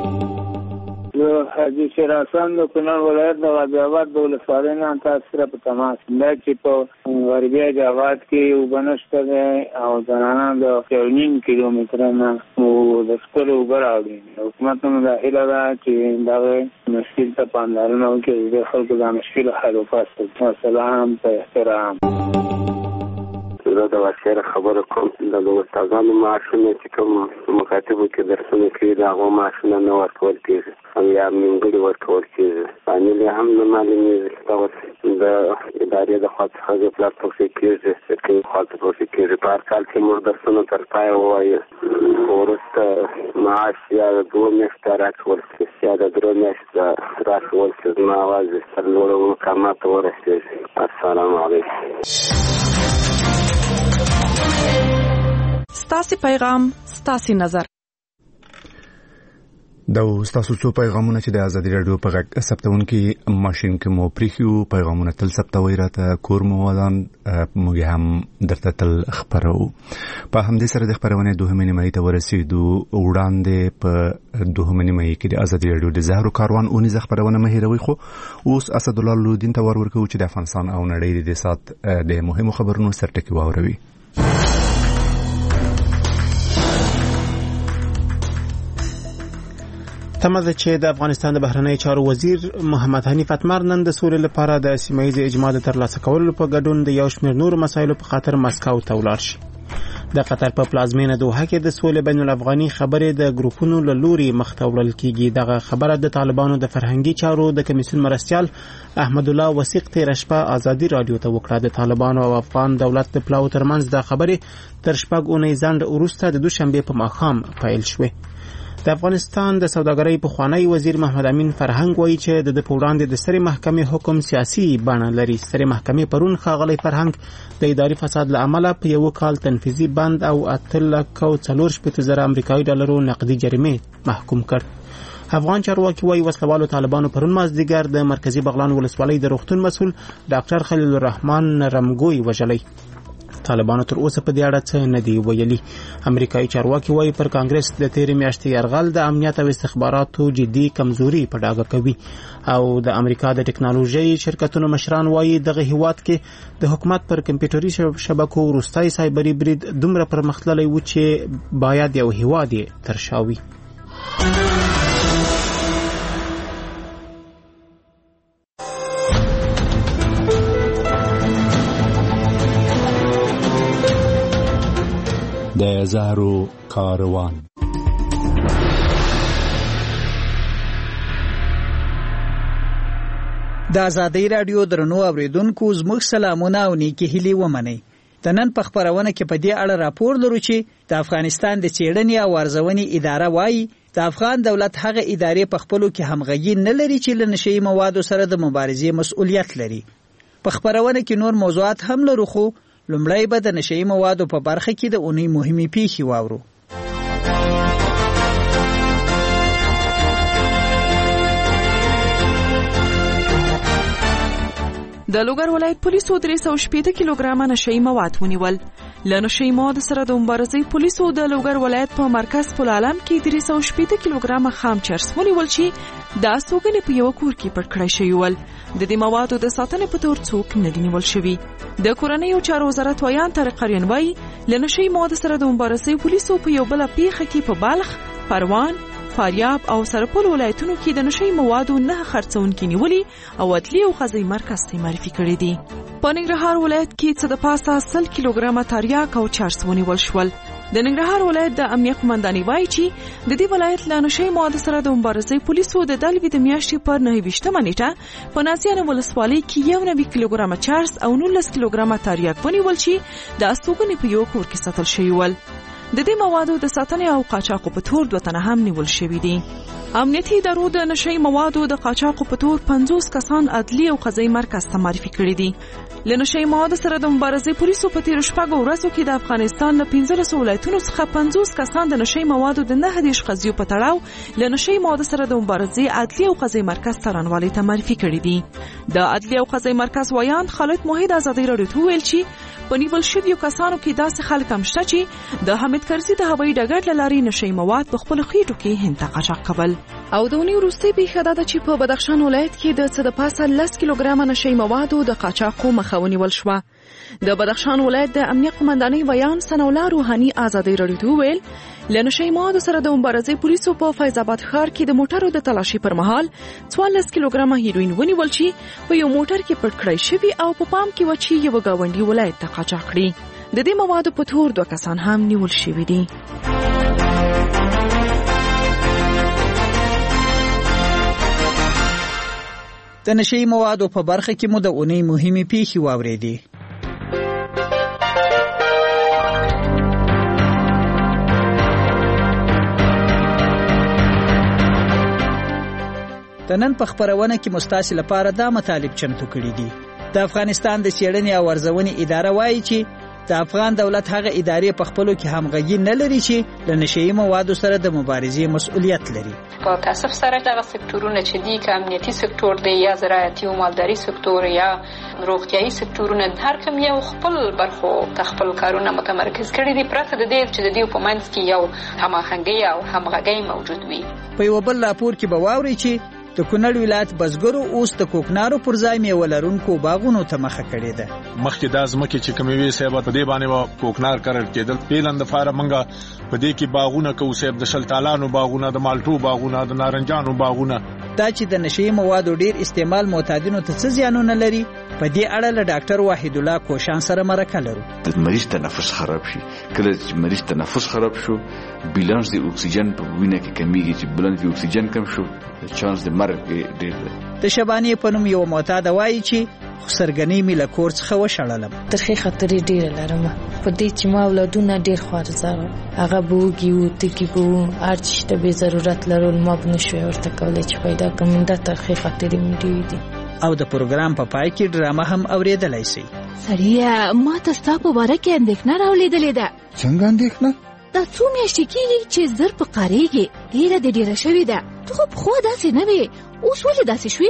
[SPEAKER 25] حاجی شیر حسن د کونړ ولایت د غازي آباد د ولسوالۍ نه تاسو سره په تماس دا چې په غربي جواد کې یو بنشته ده او زنانه د 9 کیلومتره نه د سکول وګراوي. حکومت نو د هیله ده چې دا مشکل ته پاملرنه وکړي، د خلکو د مشکل حل وکړي. سلام په احترام.
[SPEAKER 26] زه د واقعي خبره کوم د استادانو معاشونه چې کوم مکاتبو کې درسونه کوي د هغو معاشونه نه ورکول کېږي او یا نیمګړي ورکول کېږي. فامیل هم نه معلومېږي چې دغه د ادارې د خوا څخه غفلت پکې کېږي، سرکۍ خوا ته پکې کېږي. په هر کال کې موږ درسونه تر پایه ووایو، خو وروسته معاش یا د 2 میاشتې راکول شي یا د 3 میاشتې راکول شي، زما اواز تر لوړو مقاماتو ورسېږي. السلام علیکم.
[SPEAKER 27] ستاسې پیغام ستاسې نظر.
[SPEAKER 2] دا تاسو څو پیغامونه چې د ازادي رادیو په غږ ثبتونکو ماشين کې مو پریخیو پیغامونه تل ثبتوي راته کور مو ودان موږ هم درته تل خبرو په همدې سره د خبرونه دوه مې ته ورسېدو وړاندې په دوه مې کې د ازادي رادیو د زهرو کاروان اونې خبرونه مهیروي خو اوس اسد الله لودین ته ورکو چې د افغانستان او نړۍ د سات د مهمو خبرونو سرټکی واوروي
[SPEAKER 3] تمه ده چې د افغانستان د بهرنی چارو وزیر محمد حنیف اتمر نن د سولې لپاره د سیمایي اجماع د ترلاسه کولو په ګډون د یو شمېر نور مسایلو په خاطر مسکو ته ولاړ شي. د قطر په پلازمینه دوحه کې د سولې بین الافغاني خبرې د ګروپونو له لوري مخته وړل کیږي. دغه خبره د طالبانو د فرهنګي چارو د کمیسیون مرستیال احمد الله وثیق تیر شپه ازادي رادیو ته وکړه. د طالبانو او افغان دولت د پلاو ترمنځ د خبرې تر شپږ اونۍ ځنډ وروسته د دوشنبه په ماښام پیل شوه. د افغانستان د سوداګرۍ په خوانی وزیر محمد امین فرهنګ وایي چې د پولاند د سترې محکمې حکم سیاسي بڼه لري. سترې محکمې پرون ښاغلی فرهنګ د اداري فساد له امله په یو کال تنفیذي بند او 8,440,000 امریکایي ډالرو نقدي جریمه محکوم کړ. افغان چارواکي وایي وسلوالو طالبانو پرون مازدیګر د مرکزی بغلان ولسوالۍ د روغتون مسؤل ډاکټر خلیل الرحمن رمګوی وژلی. طالبانو تر اوسه په دې اړه څه نه دی ویلي. امریکایي چارواکي وایي پر کانګرس د تیرې میاشتې یرغل د امنیت او استخباراتو جدي کمزوري په ډاګه کوي او د امریکا د ټکنالوژي شرکتونو مشران وایي دغه هیواد کې د حکومت پر کمپیوټري شبکو وروستۍ سایبري برید دومره پرمختللی و چې باید یو هیواد یې ترشاوي.
[SPEAKER 2] د زهرو کاروان
[SPEAKER 4] د ازادي رادیو درنو اوریدونکو زموږ سلامونه او نیکی هیلې ومنئ. د نن په خبرونه کې په دې اړه راپور لرو چې د افغانستان د څېړنې او ارزونې اداره وایي د افغان دولت هغه ادارې په خپلو کې همغږي نه لري چې له نشئی موادو سره د مبارزې مسؤلیت لري. په خبرونه کې نور موضوعات هم لرو خو لومړی به د نشئی موادو په برخه کې د اونۍ مهمې پیښې واورو.
[SPEAKER 5] د لوګر ولایت پولیسو 380 کیلوګرامه نشئی مواد ونیول. له نشئی مواد سره د مبارزې پولیسو د لوګر ولایت په مرکز پل عالم کې 380 کیلوګرامه خام چرس ونیول چې د استوګنې په یو کور کې پټ کړی شوی ول. د دې موادو د ساتنې په تور څوک نه دی نیول شوی. د کورنیو چارو وزارت ویان طارق قریان وایي له نشئی مواد سره د مبارزې پولیسو په یو بل پیښه کې په بالغ، پروان، فاریاب او سرپل ولایتونو کې د نشئی موادو 9 خرڅونکي نیولي او عدلیې او قضایي مرکز ته معرفي کړي دي. په ننګرهار ولایت کې څه د پاسه 100 کیلوګرامه تریاک او چرس ونیول شول. د ننګرهار ولایت د امنیت قومندانۍ وایي چې د دې ولایت له نشئی موادو سره د مبارزې پولیسو د دلوي د میاشتې پر 29 نیټه په نازیانه ولسوالۍ کې 1 کیلوګرامه چرس او 19 کیلوګرامه تریاک ونیول چې د استوګنې په یو کور کې ساتل شوی ول. د دې موادو د ساتنې او قاچاقو په تور 2 تنه هم نیول شوي دي. امنیتي ادارو د نشئی موادو د قاچاقو په تور 50 کسان عدلی او قضایي مرکز ته معرفي کړي دي. له نشئی موادو سره د مبارزې پولیسو په تیر شپږو ورځو کې د افغانستان له 15 ولایتونو څخه 50 کسان د نشئی موادو د 9 قضیو په تړاو له نشئی موادو سره د مبارزې عدلی او قضایي مرکز ترانوالي ته معرفي کړي دي. د عدلی او قضایي مرکز ویان خالد موحد ازادي رادیو ته ویل چې په نیول شویو کسانو کې داسې خلک هم شته چې د حامد کرزي د هوایي ډګر له لارې نشئی مواد په خپل خېټو کې هند ته قاچاق کول. او د اونۍ وروستۍ پیښه دا ده چې په بدخشان ولایت کې د څه د پاسه 10 کیلوګرامه نشئی موادو د قاچاقو مخه ونیول شوه. د بدخشان ولایت د امنیت قومندانۍ ویان ثناءالله روحاني ازادي رادیو ته ویل له نشئی موادو سره د مبارزې پولیسو په فیض آباد ښار کې د موټرو د تلاشي پر مهال 14 کیلوګرامه هیروین ونیول چې په یو موټر کې پټ کړی شوی او په پام کې و چې یو گاونډي ولایت ته قاچاق کړي. د دې موادو په تور 2 کسان هم نیول شوي دي.
[SPEAKER 4] د نشئی موادو په برخه کې مو د اونۍ مهمې پیښې واورېدې. د نن په خبرونه کې مستاسل لپاره دا مطالب چمتو کړي دي. د افغانستان د څېړنې او ارزونې اداره وایي چې د افغان دولت هغه ادارې په خپلو کې همغږي نه لري چې له نشهیي موادو سره د مبارزې مسؤلیت لري.
[SPEAKER 6] په تاسف سره دغه سکتورونه چې دي، که امنیتي سکتور دی یا زراعتي او مالداري سکتور یا روغتیايي سکتورونه، هر کوم یو خپل برخو خپل کارونه متمرکز کړي دي، پرته د دې چې د دې په منځ کې یو هماهنګي او همغږي موجود وي.
[SPEAKER 4] په یو بل راپور کې به واوري چې د کونړ ولایت بزګرو اوس د کوکنارو پر ځای میوه لرونکو باغونو ته مخه کړې ده.
[SPEAKER 19] مخکې د ځمکې چې کومې وي صاحب په دې باندې کوکنار کرل کېدل، پیلن د فاره منګه په دې کې باغونه کوو صاحب، د شلتالانو باغونه، د مالټو باغونه، د نارنجانو باغونه.
[SPEAKER 4] دا چې د نشهیي موادو ډیر استعمال معتادینو ته څه زیانونه لري، په دې اړه له ډاکټر وحید الله کوشان سره مرکه لرو.
[SPEAKER 8] د مریض تنفس خراب شي، کله چې مریض تنفس خراب شو، بیلانس د اکسیجن په وینه کې کمیږي، چې بیلانس د اکسیجن کم شو، چانس د مرګ ډیر دی.
[SPEAKER 4] د شبانې په نوم یو معتاد وایي چې سرګنی می له کور څخه وشړلم.
[SPEAKER 9] ترخی خطرې ډیر لرم، په دې چې ما اولادونه ډیر خوارزار، هغه بوګي او تکی بو ارچ ته به ضرورت لرول، ما بنشو ورته کولای چې پیدا کوم. د ترخی خطرې می ډیر دي.
[SPEAKER 4] او د پروګرام په پای کې ډرامه هم اوریدلای شي.
[SPEAKER 10] سړیا ما ته ستا په باره کې اندېښنه راولیدلې ده.
[SPEAKER 1] څنګه اندېښنه؟
[SPEAKER 10] دا څو میاشتې کېږي چې زر په قاریږي، ډېره د ډېره شوې ده. ته خو پخوا داسې نه وې، اوس ولې داسې شوې؟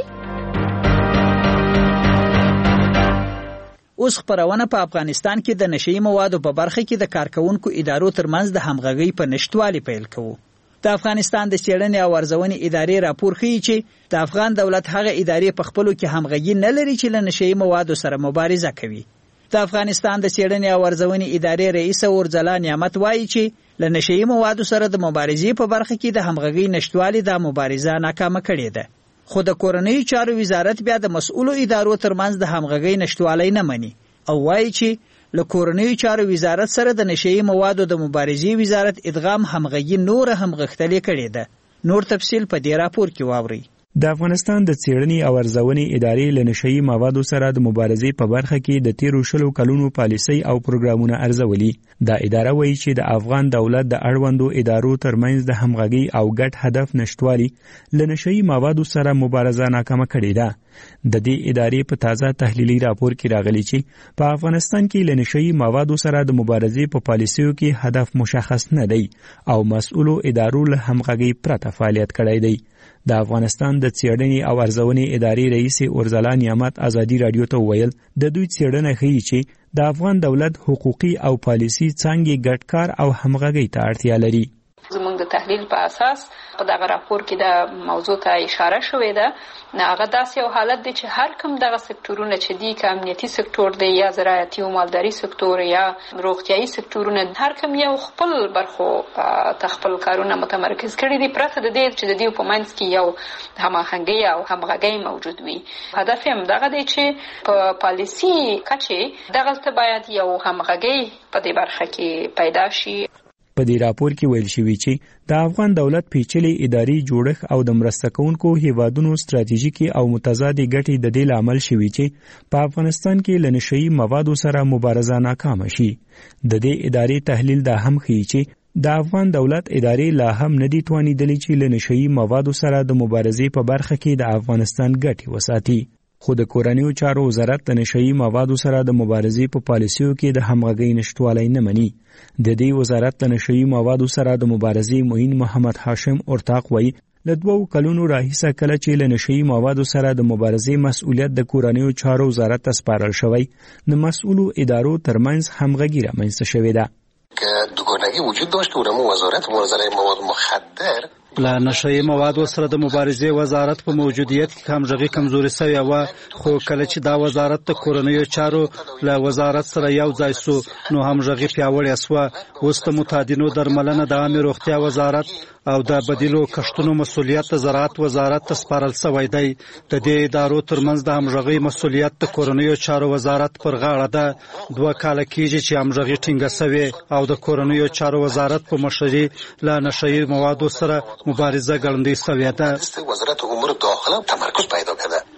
[SPEAKER 4] اوس خپرونه په افغانستان کې د نشهیي موادو په برخه کې د کارکونکو ادارو ترمنځ د همغږۍ په نشټوالي پیل کوو. د افغانستان د څېړنې او ارزونې ادارې راپور ښیي چې د افغان دولت هغه ادارې په خپلو کې همغږي نه لري چې له نشهیي موادو سره مبارزه کوي. د افغانستان د څېړنې او ارزونې ادارې رئیس اورځلا نعمت وایي چې له نشهیي موادو سره د مبارزې په برخه کې د همغږۍ نشټوالي د مبارزه ناکامه کړې ده. خو د کورنیو چارو وزارت بیا د مسؤلو ادارو ترمنځ د همغږۍ نشټوالی نه مني او وایي چې له کورنیو چارو وزارت سره د نشهیي موادو د مبارزې وزارت ادغام همغږي نور هم غښتلې کړې ده. نور تفصیل په دې راپور کې واورئ.
[SPEAKER 11] د افغانستان د څېړنې او ارزونې ادارې له نشهیي موادو سره د مبارزې په برخه کې د تیرو 20 کلونو پالیسۍ او پروګرامونه ارزولي. دا اداره وایي چې د افغان دولت د اړوندو ادارو ترمنځ د همغږۍ او ګډ هدف نشټوالي له نشهیي موادو سره مبارزه ناکامه کړې ده. د دې ادارې په تازه تحلیلي راپور کې راغلي چې په افغانستان کې له نشهیي موادو سره د مبارزې په پالیسیو کې هدف مشخص نه دی او مسؤلو ادارو له همغږۍ پرته فعالیت کړی دی. د افغانستان د څېړنې او ارزونې ادارې رئیس اورځلا نعمت ازادي رادیو ته ویل د دوی څېړنه ښیي چې د افغان دولت حقوقي او پالیسي څانګې ګډ کار او همغږۍ ته اړتیا لري.
[SPEAKER 6] زموږ د تحلیل په اساس په دغه راپور کې د موضوع ته اشاره شوې ده. هغه داسې یو حالت دی چې هر کوم دغه سکتورونه چې دي، که امنیتي سکتور دی یا زراعتي او مالداري سکتور یا روغتیايي سکتورونه، هر کوم یو خپل برخو ته خپل کارونه متمرکز کړي دي، پرته د دې چې د دې په منځ کې یو هماهنګي او همغږي موجود وي. هدف یې همدغه دی چې په پالیسي کچې دغلته باید یو همغږي په دې برخه کې پیدا شي.
[SPEAKER 11] په دې راپور کې ویل شوی چې د افغان دولت پیچلي اداري جوړښت او د مرسته کوونکو هیوادونو ستراتیژیکي او متضادې ګټې د دې لامل شوي چې په افغانستان کې له نشهیي موادو سره مبارزه ناکامه شي. د دې ادارې تحلیل دا هم ښیي چې د افغان دولت ادارې لا هم ندي توانیدلې چې له نشهیي موادو سره د مبارزې په برخه کې د افغانستان ګټې وساتي. خو د کورنیو چارو وزارت د نشهیي موادو سره د مبارزې په پالیسیو کې د همغږۍ نشټوالی نه مني. د دې وزارت د نشهیي موادو سره د مبارزې معین محمد هاشم اورتاق وایي له 2 کلونو راهیسه کله چې له نشهیي موادو سره د مبارزې مسؤلیت د کورنیو چارو وزارت ته سپارل شوی، د مسؤلو ادارو ترمنځ همغږي رامنځته شوې ده.
[SPEAKER 12] که دوگانگی وجود داشت اونم وزارت مبارزه مواد مخدر
[SPEAKER 27] له نشهیي موادو سره د مبارزې وزارت په موجودیت کې همغږي کمزوري شوې وه، خو کله چې دا وزارت د کورنیو چارو له وزارت سره یو ځای سو نو همغږي پیاوړې شوه. اوس د معتادینو درملنه د عامې روغتیا وزارت او د بدیلو کښتونو مسؤلیت د زراعت وزارت ته سپارل شوی دی. د دې ادارو ترمنځ د همغږۍ مسؤلیت د کورنیو چارو وزارت پر غاړه ده. 2 کاله کېږي چې همغږي ټینګه شوې او د کورنیو چارو وزارت په مشرۍ له نشهیي موادو سره مبارزه ګړندۍ شوې ده.
[SPEAKER 12] وزارت امور داخله تمرکز پیدا کړه.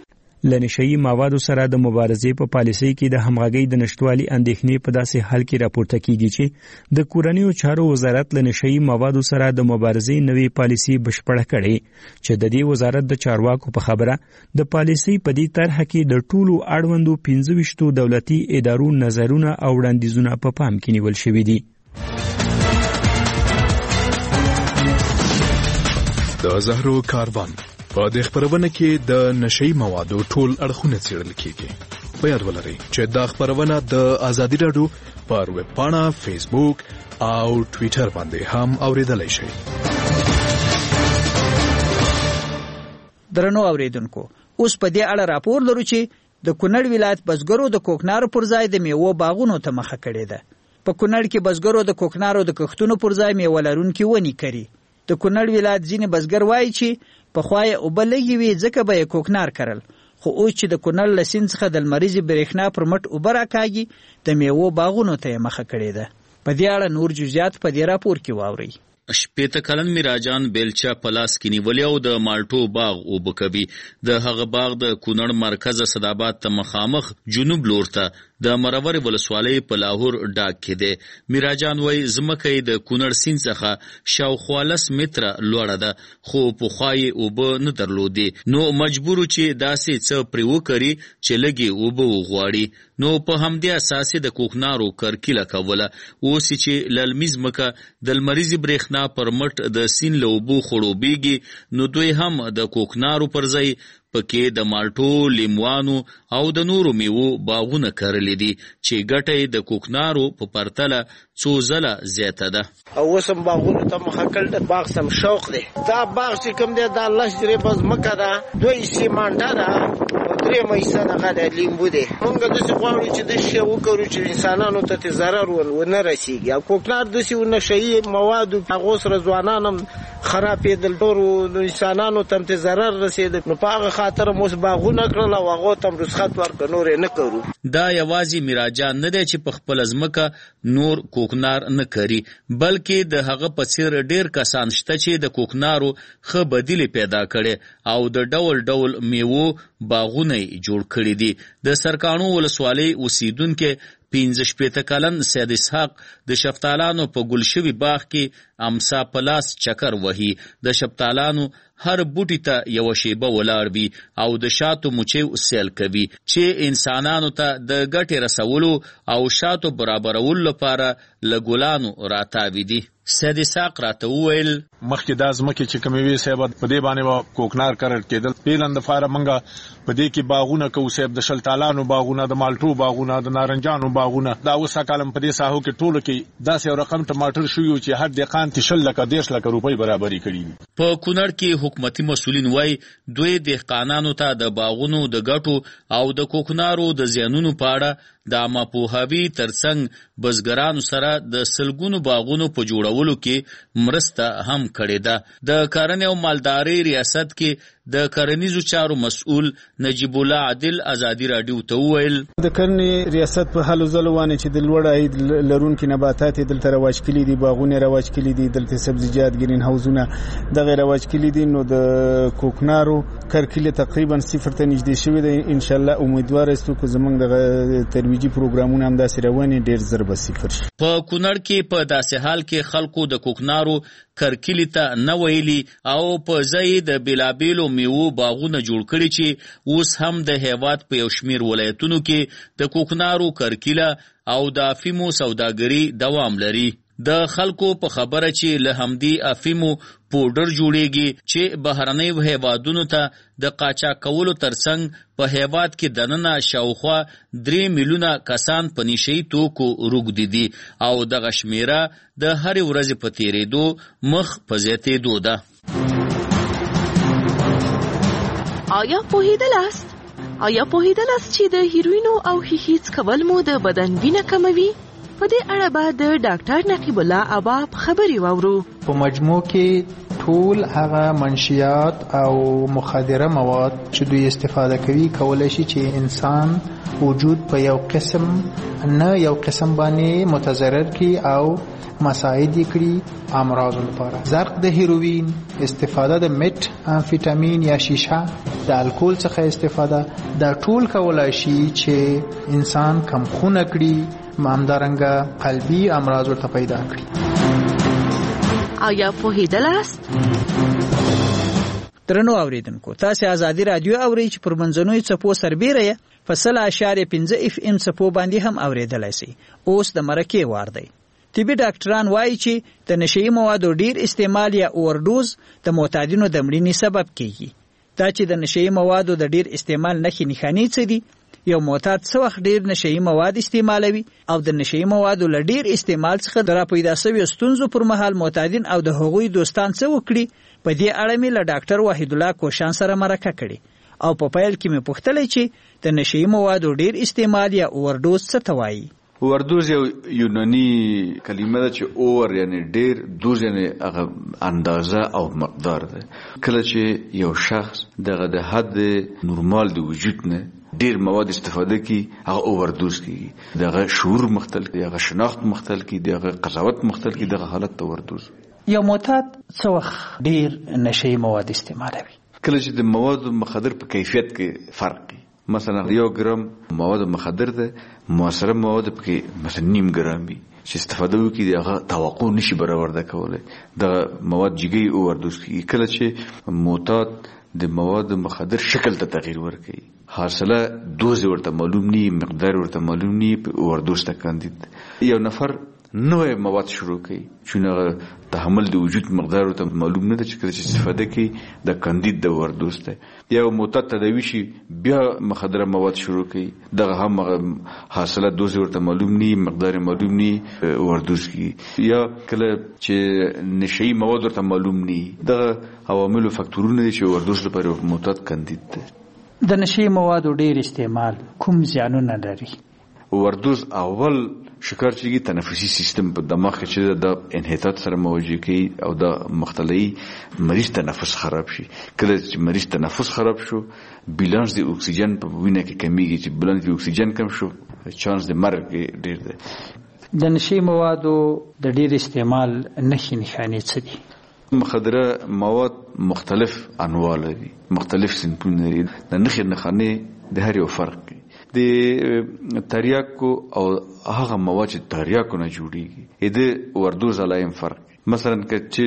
[SPEAKER 11] له نشهیي موادو سره د مبارزې په پالیسۍ کې د همغږۍ د نشټوالي اندېښنې په داسې حال کې راپورته کیږي چې د کورنیو چارو وزارت له نشهیي موادو سره د مبارزې نوې پالیسي بشپړه کړې چې د دې وزارت د چارواکو په خبره د پالیسۍ په دې طرحه کې د ټولو اړوندو 25 دولتي ادارو نظرونه او وړاندیزونه په پام کې نیول شوي دي.
[SPEAKER 7] د زهرو کاروان په دې خبرونه کې د نشئی موادو ټول اړخونه څېړل کیږي. په یاد ولرئ چې دا خبرونه د ازادي راډیو پر ویب پاڼه، فیسبوک او ټوئیټر باندې هم اوریدلای شئ.
[SPEAKER 4] درنو اوریدونکو، اوس په دې اړه راپور لرو چې د کونړ ولایت بزګرو د کوکنارو پر ځای د میوو باغونو ته مخه کړې ده. په کونړ کې بزګرو د کوکنارو د کښتونو پر ځای میوه لرونکي ونې کري. د کونړ ولایت ځینې بزګر وایي چې پخوای اوبه لږې وي ځکه به یې کوکنار کرل، خو اوس چې د کونړ له سیند څخه د لمریزې برېښنا پر مټ اوبه راکاږي د میوو باغونو ته یې مخه کړې ده. په دې اړه نور جزئیات په دې راپور کې واورئ.
[SPEAKER 13] 18 کلن میراجان بیلچا پلاس کې نیولې او د مالټو باغ اوبه کوي. د هغه باغ د کونړ مرکز صداباد ته مخامخ جنوب لور ته د مرور ولسوالۍ په لاهور ډاک کې دی. میراجان وایي ځمکه د کونړ سیند څخه شاوخوا 10 متره لوړه ده، خو پخوا یې اوبه نه درلودې، نو مجبور چې داسې څه پرې وکړي چې لږې اوبه وغواړي. نو په همدې اساس د کوکنارو کرکیله کوله. اوس چې للمي ځمکه د لمریزې برېښنا پر مټ د سیند له اوبو خړوبېږي، نو دوی هم د کوکنارو پر ځای پکې د مالټو، لیموانو او د نورو میوو باغونه کرلې دي چې ګټه د کوکنارو په پرتله څو ځله زیاته ده.
[SPEAKER 14] او وسم باغونو ته مخه کړل، د باغ سم شوق دی. دا باغ چې کوم دی دا لږ درې په ځمکه ده، دوی سیمانټه ده، درې مېسه دغه د لیمبو دی. موږ داسې غواړو چې د شی وکړو چې انسانانو ته ضرر ونه رسیږي. او کوکنار داسې نشهیي موادو هغو سره ځوانان هم خرابېدل، ټولو انسانانو ته ضرر رسېدل. نو په هغه خاطر موږ باغونه کړل او هغو ته رخصت ورکړو، نور یې نه کوو.
[SPEAKER 13] دا یوازې میراجان نه دی چې په خپله ځمکه نور کوکنار نه کري، بلکې د هغه په څېر ډېر کسان شته چې د کوکنارو ښه بدیلې پیدا کړي او د ډول ډول میوو باغونه جوړ کړي دي. د سرکاڼو ولسوالۍ اوسیدونکي 15 کلن سید اسحاق د شفتالانو په ګلشوي باغ کې امسا پلاس چکر وهي. د شفتالانو هر بوټي ته یو شیبه ولاړ وي او د شاتو مچیو سیل کوي چې انسانانو ته د ګټې رسولو او شاتو برابرولو لپاره له ګلانو راتاوي دي. سید اسحاق راته وویل
[SPEAKER 19] مخکې دا ځمکې چې کومې وې صاحب په دې باندې به کوکنار کرل کېدل. پیلن دپاره موږ په دې کې باغونه کوو صاحب، د شلتالانو باغونه، د مالټو باغونه، د نارنجانو باغونه. دا اوس کالم په دې ساحو کې ټولو کې داسې یو رقم ټماټر شوي چې هر دهقان ته 10 لکه روپۍ برابري کړي دي.
[SPEAKER 13] په کونړ کې حکومتي مسؤلین وایي دوی دهقانانو ته د باغونو د ګټو او د کوکنارو د زیانونو په اړه د عامه پوهاوي ترڅنګ بزګرانو سره د سلګونو باغونو په جوړولو کې مرسته هم کړې ده. د کرنې او مالدارۍ ریاست کې د کرنیزو چارو مسؤل نجیب الله عادل ازادي راډیو ته وویل
[SPEAKER 3] د کرنې ریاست په حالو ځلوانه چې د لوړ عاید لرونکي نباتات دلته رواج کړي دي، باغونه رواج کړي دي، دلته سبزیجات ګرین هاوزونه دغه رواج کړي دي. نو د کوکنارو کرکیله تقریبا 0 ته نږدې شوې ده. ان شاء الله امیدوار یاستو چې زمونږ د ترویجي پروګرامونه هم داسې روانې ډېر زر به 0 شي.
[SPEAKER 13] په کونړ کې په داسې حال کې خلکو د کوکنارو کرکیلې ته نه ویلي او په ځای د بیلابیلو میوو باغونه جوړ کړي چې اوس هم د هیواد په یو شمیر ولایتونو کې د کوکنارو کرکیله او د افیمو سوداګري دوام لري. د خلکو په خبره چې له همدې افیمو پوډر جوړیږي چې بهرنۍ هیوادونو ته د قاچاق کولو ترڅنګ په هیواد کې دننه شاوخوا 3 میلیونه کسان په نشئی توکو روږدي دي او دغه شمیره د هرې ورځې په تیریدو مخ په زیاتېدو ده.
[SPEAKER 5] آیا پوهیدلاست چې د هیروینو او هیڅ کول مو د بدن وینه کموي؟ په دې اړه به د ډاکټر نقیب الله اباب خبري واورو.
[SPEAKER 15] په مجموع کې ټول هغه منشیات او مخدره مواد چې دوی استفاده کوي کولای شي چې انسان وجود په یو قسم باندې متضرر کړي او مساعد کړي امراض لپاره. زرق د هیروین، استفاده د مت امفیتامین یا شیشه، د الکول څخه استفاده، دا ټول کولای شي چې انسان کم خونه کړي، همدارنګه قلبي امراض ورته پیدا کړي.
[SPEAKER 5] آیا پوهیدلاست؟
[SPEAKER 4] درنو اوریدونکو، تاسو ازادي رادیو اورئ چې پر منځنوي څپو سربېره فصل اشاره 15 اف ام څپو باندې هم اوریدلای شي. اوس د مرکه وار دی. طبي ډاکټران وایي چې د نشئی موادو ډیر استعمال یا اوورډوز د معتادینو د مړینې سبب کیږي. دا چې د نشئی موادو د ډیر استعمال نښې نښانې څه دي؟ یو معتاد څه وخت ډیر نشئی مواد استعمالوي او د نشئی موادو له ډیر استعمال څخه د راپیدا شویو ستونزو پر مهال معتادین او د هغوی دوستان څه وکړي؟ په دې اړه مې له ډاکټر وحید الله کوشان سره مرکه کړې او په پیل کې مې پوښتلې چې د نشئی موادو ډیر استعمال یا اوورډوز څه ته وایي.
[SPEAKER 8] اوورډوز یو یوناني کلمه ده چې اور یعنی ډیر، دوز یعنی هغه اندازه او مقدار ده. کله چې یو شخص دغه د حد نورمال د وجود نه ډیر مواد استفاده کی، هغه اوورډوز کیږي. دغه شعور مختل کی، هغه شناخت مختل کی، دغه قضاوت مختل کی، دغه حالت اوورډوز.
[SPEAKER 4] یو معتاد څه وخت ډیر نشئی مواد استعمالوي؟
[SPEAKER 8] کله چې د مواد مخدر په کیفیت کې فرق کی. مثلا 1 ګرام مواد مخدر ده، موثره مواد پکې مثلا 0.5 ګرام وي چې استفاده وکړي، هغه توقع نشي برابر کولای. د مواد جګي اوورډوز کیږي. کله چې معتاد د مواد مخدر شکل ته تغییر ورکړي، حاصله دوز ورته معلوم ني، مقدار ورته معلوم ني، اوورډوز ته کاندید. یو نفر نوې مواد شروع کړي چې نه تحمل د وجود مقدار ورته معلوم نه ده، چې کله چې استفاده کوي د کاندید د اوورډوز ته. یو معتاد تداوی شي بیا مخدره مواد شروع کړي، دغه هم حاصله دوز ورته معلوم ني، مقدار معلوم ني، اوورډوز کیږي. یا کله چې نشئی مواد ورته معلوم ني، دغه عوامل او فاکتورونه دي چې اوورډوز لپاره معتاد کاندید ده.
[SPEAKER 4] د نشئی موادو ډیر استعمال کوم زیانونه لري؟
[SPEAKER 8] اوورډوز اول شکار چیږي تنفسي سیستم په دماغ کې چې د انحطاط سره مواجه کی او د مختلفي مریض تنفس خراب شي. کله چې مریض تنفس خراب شو، بیلانس د اکسیجن په وینه کې کمیږي. چې بیلانس د اکسیجن کم شو، چانس د مرګ ډیر دی.
[SPEAKER 4] د نشئی موادو د ډیر استعمال نښې نښانې څه دي؟
[SPEAKER 8] مخدره مواد مختلف انواع لري، مختلف صنفونه لري. د نښې نښانې د هر یو فرق دی. د تریاکو او هغه مواد چې تریاکو نه جوړیږي، د اوورډوز علایم فرق. مثلا چې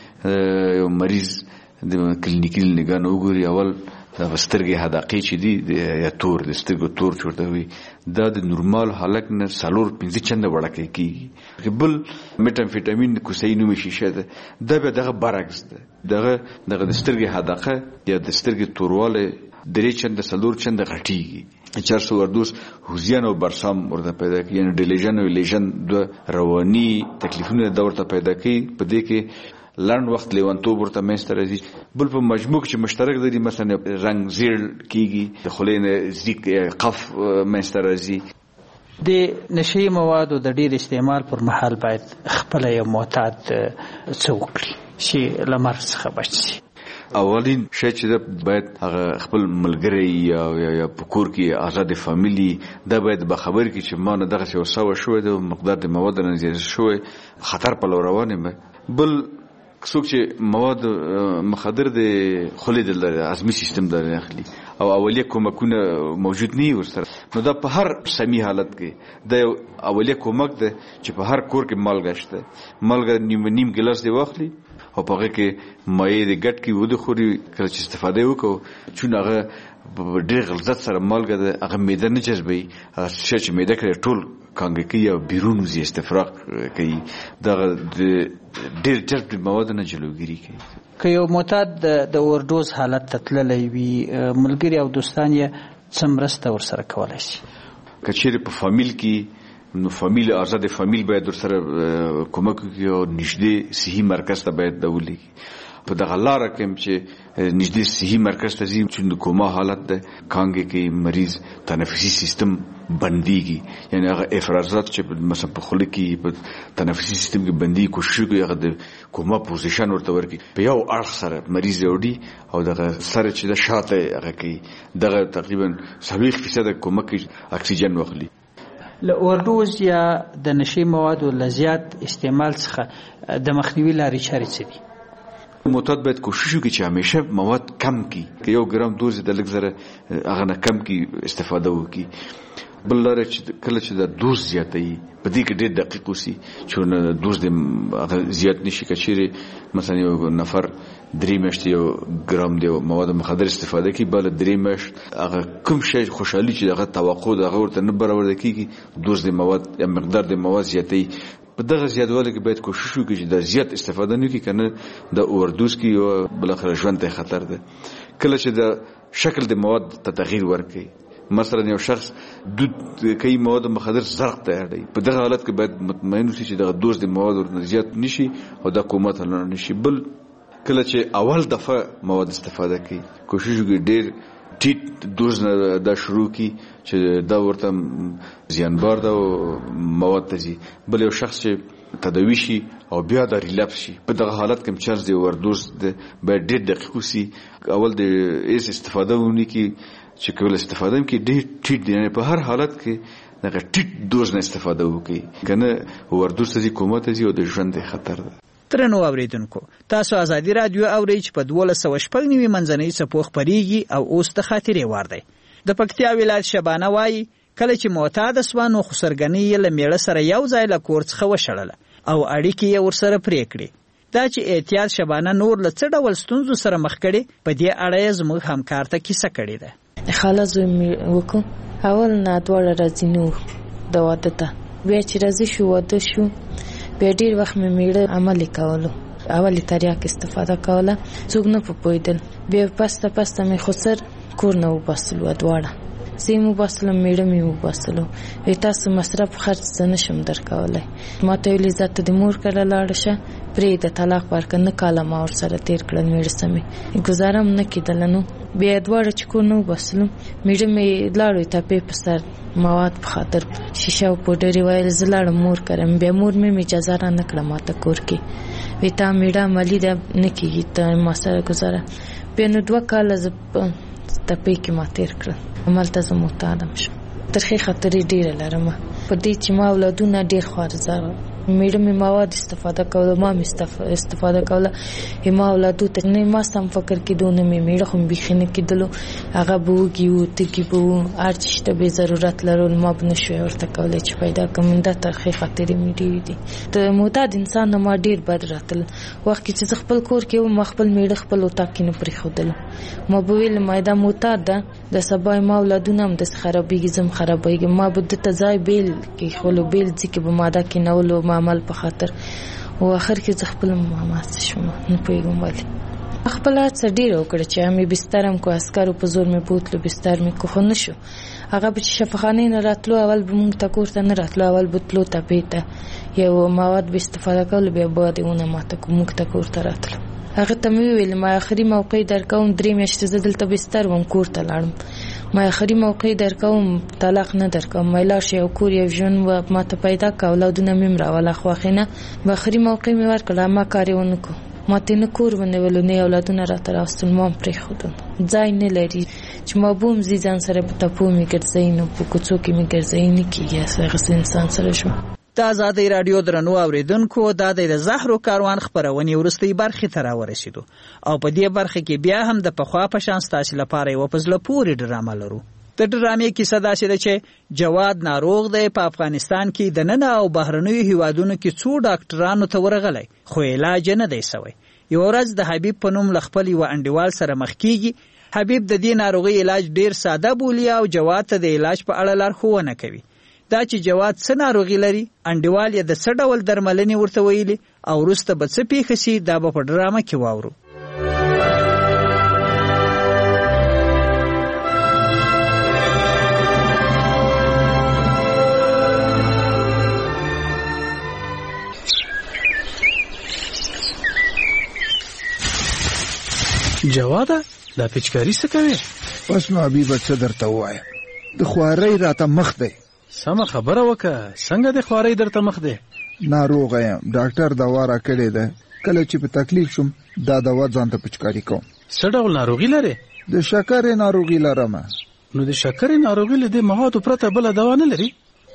[SPEAKER 8] یو مریض د کلینیکي نگاه وګوري، اول د سترګې حداقې چې دي یا تور د سترګو تور چورته وي، دا د نورمال حالت نه 4-5 چنده وړاکې کیږي. بل میټامفیټامین کوساین نومي شیشه ده، دا به دغه برعکس ده. دغه د سترګې حداقه یا د سترګې تورواله 3 چنده 4 چنده غټیږي. 400 اوورډوز هوزیان او برسام ورته پیدا کوي، یعنی ډیلیژن او لیژن د رواني تکلیفونه د ورته پیدا کوي. په دې کې لنډ وخت لیوانتوب ورته منځته راځي. بل په مجموع کې مشترک دي، مثلا رنگ زیړ کیږي، د خلینو زیک قف منځته راځي.
[SPEAKER 4] د نشئی موادو د ډیر استعمال پر مهال باید خپل یو معتاد څه وکړي چې له مرګ څخه بچ شي؟
[SPEAKER 8] اولین شی چې باید هغه خپل ملګری یا پکور کې آزاد فامیلی دا باید به خبر کې چې ما نه دغه څه وسو شوې د مقدار د مواد نه زیات شوې، خطر په لور روانه مې. بل څوک چې مواد مخدر د خلید د عصبي سیستم د اخلي او اولیه کومکونه موجود نه ورسره، نو دا په هر سمی حالت کې د اولیه کومک ده چې په هر کور کې مالګه شته، مالګه نیم ګلاس دی واخلي او په هغه کې مایع د ګټ کې ود خوري. کله چې استفاده وکړو چې هغه ډېر غلظت سره مالګه د هغه معده نه جذبوي، هغه چې معده کې ټول کانګکی او بیرون وزي استفراغ کوي، دغه ډېر جذب مواد نه جلوګیری کوي.
[SPEAKER 4] که یو معتاد د اوورډوز حالت ته تللی وي، ملګری او دوستان یې څه مرسته ورسره کولی شي؟
[SPEAKER 8] که چیرې په فامیل کې، نو فامیل آزاد فامیل باید ورسره کومک وکړي او نږدې صحي مرکز ته باید ولېږي. په دغه لاره کې چې نږدې صحي مرکز ته ځي، چې د کوما حالت ده کانګې کې مریض تنفسي سیستم بنديږي، یعنی هغه افرازات چې مثلا په خوله کې په تنفسي سیستم کې بندي کوشش کوي، هغه د کوما پوزیشن ورته ورکړي، په یو اړخ سره مریض وړي او دغه سره چې د شاته هغه کوي، دغه تقریبا 70% کومک اکسیجن واخلي.
[SPEAKER 4] له اوورډوز یا د نشي موادو لزیات استعمال څخه د مخنیوي لارې چارې څه دي؟
[SPEAKER 8] معتاد باید کوشش وکړي چې همیشه مواد کم کړي، که 1 ګرام دوز د لږ زره هغه نه کم کړي استفاده وکړي. بل لاره چې کله چې د دوز زیاتوي په دې کې ډېر دقیق اوسي چې دوز د زیات نشي. که چیرې مثلا یو نفر 3 میاشتې 1 ګرام د مواد مخدر استفاده کوي، بل 3 میاشت هغه کوم شی خوشحالي چې هغه توقع دغه ورته نه برابر کیږي، دوز د مواد یا مقدار د مواد زیاتوي. په دغه زیاتوالی کې باید کوشش وکړي چې د زیات استفاده نه وکړي، کنه د اووردوز کې یو بلاخره ژوند ته خطر ده. کله چې د شکل د مواد ته تغییر ورکړي، مثلا یو شخص دود کوي مواد مخدر زرق ته اړي، په دغه حالت کې باید مطمئن اوسي چې دغه دوز د مواد ورنه زیات نشي او د کومت نه نشي. بل کله چې اول دفعه مواد استفاده کوي، کوشش وکړي ډېر ټیټ دوز نه دا شروع کی چې دا ورته زیانبار ده او مواد ته ځي. بل یو شخص چې تداوی شي او بیا د ریلپس شي، په دغه حالت کې چانس دی اووردوز باید ډېر دقیق اوسي. اول د ایس استفاده ونی کی چې کول استفاده هم کې ډېر ټیټ دی، یعنی په هر حالت کې دغه ټیټ دوز نه استفاده وکړي، کنه اووردوز ته ځي کومه ته ځي او د ژوند خطر ده.
[SPEAKER 4] ترنو اوریدونکو، تاسو ازادي رادیو اورئ چې په 1290 منځنۍ څپو خپرېږي او اوس د خاطرې وار دی. د پکتیا ولایت شبانه وایي کله چې معتاد سوه نو خسرګنۍ یې له میړه سره یو ځای له کور څخه وشړله او اړیکې یې ورسره پرې کړې. دا چې احتیاط شبانه نور له څه ډول ستونزو سره مخ کړي، په دې اړه یې زموږ همکار ته کیسه کړې ده.
[SPEAKER 9] خاله زوی مې وکړو، اول نه دواړه راځي نو د واده ته، بیا چې راځي شو واده شو، بیا ډېر وخت مې میړه عملي کولو، اولې تریاک استفاده کوله، څوک نه پوهېدل. بیا پسته پسته مې خسر کور نه وباسلو، دواړه زه یې وباسلم، میړه مې وباسلو. وایي تاسو مصرف خرڅ زه نشم درکولی. ما ته ویلې ځه ته د مور کره لاړه شه، پرېږده طلاق ورکړه. نه کاله ما ورسره تېر کړل، میړه سمې ګزاره هم نه کېدله. نو بیا دواړه چې کور نه وباسلم، میړه مې لاړو تپې په سر مواد په خاطر شیشه او پوډر یې ویل زه لاړم مور کرم. بیا مور مې اجازه را نه کړه ما ته کور کې، وایي تا میړه عملي ده نه کېږي، ته ما سره ګزاره. بیا نو 2 کاله زه تپې کې ما تېر کړل، همالته زه معتادم شم. ترخې خاطرې ډېره لرم په دې چې ما اولادونه ډېر خوارزار، میړه مې مواد استفاده کوله، ما مې استفاده کوله، ما اولادو ته نه ما سم فکر کېدو، نه مې میړه خو بیخي نه کېدلو، هغه به وږي وو تږي به وو، هر څه شته بې ضرورت لرل ما به نه شوی ورته کولی چې پیدا کړم. دا ترخې خاطرې مې ډېرې دي. د معتاد انسان نه ما ډېر بد راتل. وخت کې چې زه خپل کور کې وم، ما خپل میړه خپل اتاق کې نه پرېښودلو، ما به ویل ما دا معتاد ده، د سبا ما اولادونه هم داسې خرابېږي، زه هم خرابېږم. ما به دته ځای بیل کېښولو، بیل ځای کې به ما دا کېنولو عمل په خاطر، او اخر کې زه خپل ماماسه شوم، نه پوهېږم ولې. خپل هڅه ډېره وکړه چې مې بستر هم کو، عسکرو په زور مې بوتلو، بستر مې کو، خو نه شو. هغه به چې شفاخانې نه راتلو، اول به مونږ ته کور ته نه راتلو، اول به تلو تپې ته، یو مواد به استفاده کولو، بیا به دې ونه ماته کو مونږ ته کور ته راتلو. هغه ته مې وویل ما آخري موقع درکوم، 3 میاشتې زه دلته بستر وم، کور ته لاړم، ما آخري موقع درکوم، طلاق نه درکوم، ما لاړ شي یو کور یو ژوند ما ته پیدا کړه، اولادونه مې هم راوله، خو اخر نه به آخري موقع مې ورکړه، ما کار یې ونه کړو، ما ته نه کور ونیولو، نه اولادونه راته راوستل، ما هم پرېښودل. ځای نه لري چې ما به هم ځي ځان سره په تپو مې ګرځوي، نو په کوڅو کې مې ګرځوي نه کېږي، هغسې انسان سره شو.
[SPEAKER 4] د ازادۍ رادیو درنو اوریدونکو، دا د زهرو کاروان خپرونې وروستۍ برخې ته راورسېدو او په دې برخه کې بیا هم د پخوا په شان ستاسې لپاره یوه په زړه پورې ډرامه لرو. د ډرامې کیسه داسې ده چې جواد ناروغ دی، په افغانستان کې دننه او بهرنیو هیوادونو کې څو ډاکټرانو ته ورغلی، خو علاج نه دی سوی. یوه ورځ د حبیب په نوم له خپل یوه انډیوال سره مخ کېږي. حبیب د دې ناروغۍ علاج ډېر ساده بولي او جواد ته د علاج په اړه لارښوونه کوي. دا چې جواد څه ناروغي لري، انډیوال یې د څه ډول درملنې ورته ویلي او وروسته به څه پیښه شي، دا به په ډرامه کې واورو.
[SPEAKER 16] جواده دا پچکاری څه کوي؟
[SPEAKER 17] بس نو حبیبه څه درته ووایم، د خوارۍ راته مخ دی.
[SPEAKER 16] سمه خبره وکړه، څنګه د خوارۍ درته مخ دی؟
[SPEAKER 17] ناروغه یم، ډاکټر دوا راکړې ده، کله چې په تکلیف شم دا دوا ځان ته پچکاري کوم.
[SPEAKER 16] څه ډول ناروغي لرې؟
[SPEAKER 17] د شکرې ناروغي لرم.
[SPEAKER 16] نو د شکرې ناروغي له دې موادو پرته بله دوا نه لري؟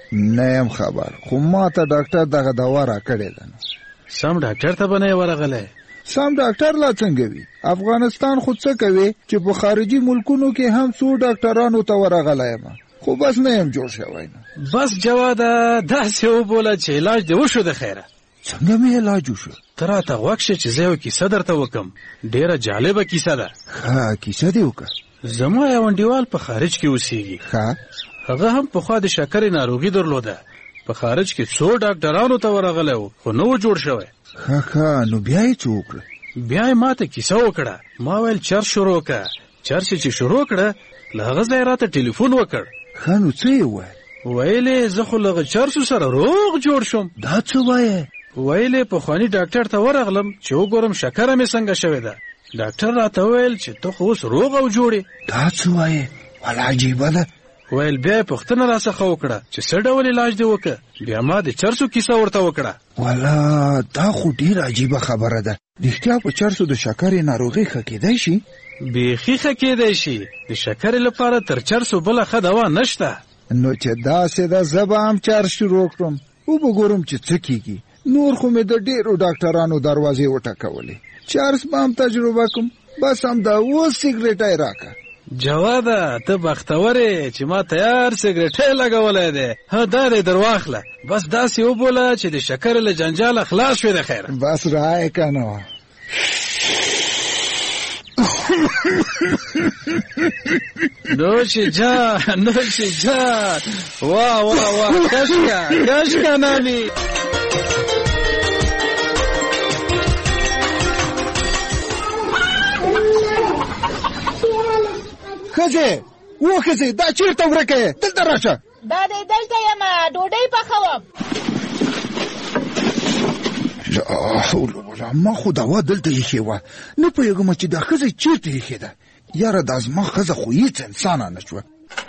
[SPEAKER 17] نه يم خبر، خو ما ته ډاکټر دغه دوا را کړې ده.
[SPEAKER 16] سم ډاکټر ته به نه ورغلی؟
[SPEAKER 17] سم ډاکټر لا څنګه وي؟ افغانستان خو څه کوي چې په خارجي ملکونو کې هم څو ډاکټرانو ته ورغلی یم، خو بس نه يم جوړ شوی.
[SPEAKER 16] بس جواده داسې وبوله چې علاج دې وشو. د خیره
[SPEAKER 17] څنګه مې علاج وشو؟
[SPEAKER 16] ته راته غوږ شه چې زه یو کیسه درته وکم. ډېره جالبه کیسه ده.
[SPEAKER 17] ښه کیسه دې وکړه.
[SPEAKER 16] زما یو انډیوال په خارج کې اوسېږي. هغه هم پخوا د شکرې ناروغي درلوده. په خارج کې څو ډاکټرانو ته ورغلی و، خو نه و جوړ شوی.
[SPEAKER 17] ښه نو بیا یې څه وکړه؟
[SPEAKER 16] بیا یې ماته کیسه وکړه. ما ویل چرس شروع کړه. چرس چې شروع کړه له هغه ځای راته ټلیفون وکړ.
[SPEAKER 17] ښه نو څه یې وویل؟
[SPEAKER 16] ویلې زه خو له هغه چرسو سره روغ جوړ شوم.
[SPEAKER 17] دا څه وایې؟
[SPEAKER 16] ویلې پخواني ډاکټر ته ورغلم چې وګورم شکره مې څنګه شوې ده. ډاکټر راته ویل چې ته خو اوس روغ او جوړې.
[SPEAKER 17] دا څه وایې؟ والا عجیبه ده.
[SPEAKER 16] ویل بیا یې پوښتنه راڅخه وکړه چې څه ډول علاج دې وکړه. بیا ما د چرسو کیسه ورته وکړه.
[SPEAKER 17] والا دا خو ډېره عجیبه خبره ده. رښتیا په چرسو د شکرې ناروغي ښه کېدی شي؟
[SPEAKER 16] بیخي ښه کېدی شي. د شکرې لپاره تر چرسو بله ښه دوا نشته.
[SPEAKER 17] نو چې داسې ده زه به هم چرس شروع کړم، وګورم چې څه کېږي. نور خو مې د ډېرو ډاکټرانو دروازې وټکولې، چرس به هم تجربه کوم. بس هم دا اوس سیګریټ راکړه.
[SPEAKER 16] جواده ته بختور یې چې ما تیار سیګریټ لګولی دی. ها دا دی در واخله. بس داسې وبوله چې د شکرې له جنجاله خلاص شوې. د خیره
[SPEAKER 17] بس رایې که نه
[SPEAKER 16] نوش جان نوش جان. واه واه واه کشکا نانی.
[SPEAKER 17] ښځې و ښځې دا چېرته ورکه یې؟ دلته راشه.
[SPEAKER 18] دا دی دلته یم، ډوډۍ پخوم.
[SPEAKER 17] ما خو دوا دلته ایښې وه، نه پوهېږم چې دا ښځه چېرته ایښې ده. یاره دا زما ښځه خو هېڅ انسانه نه شوه.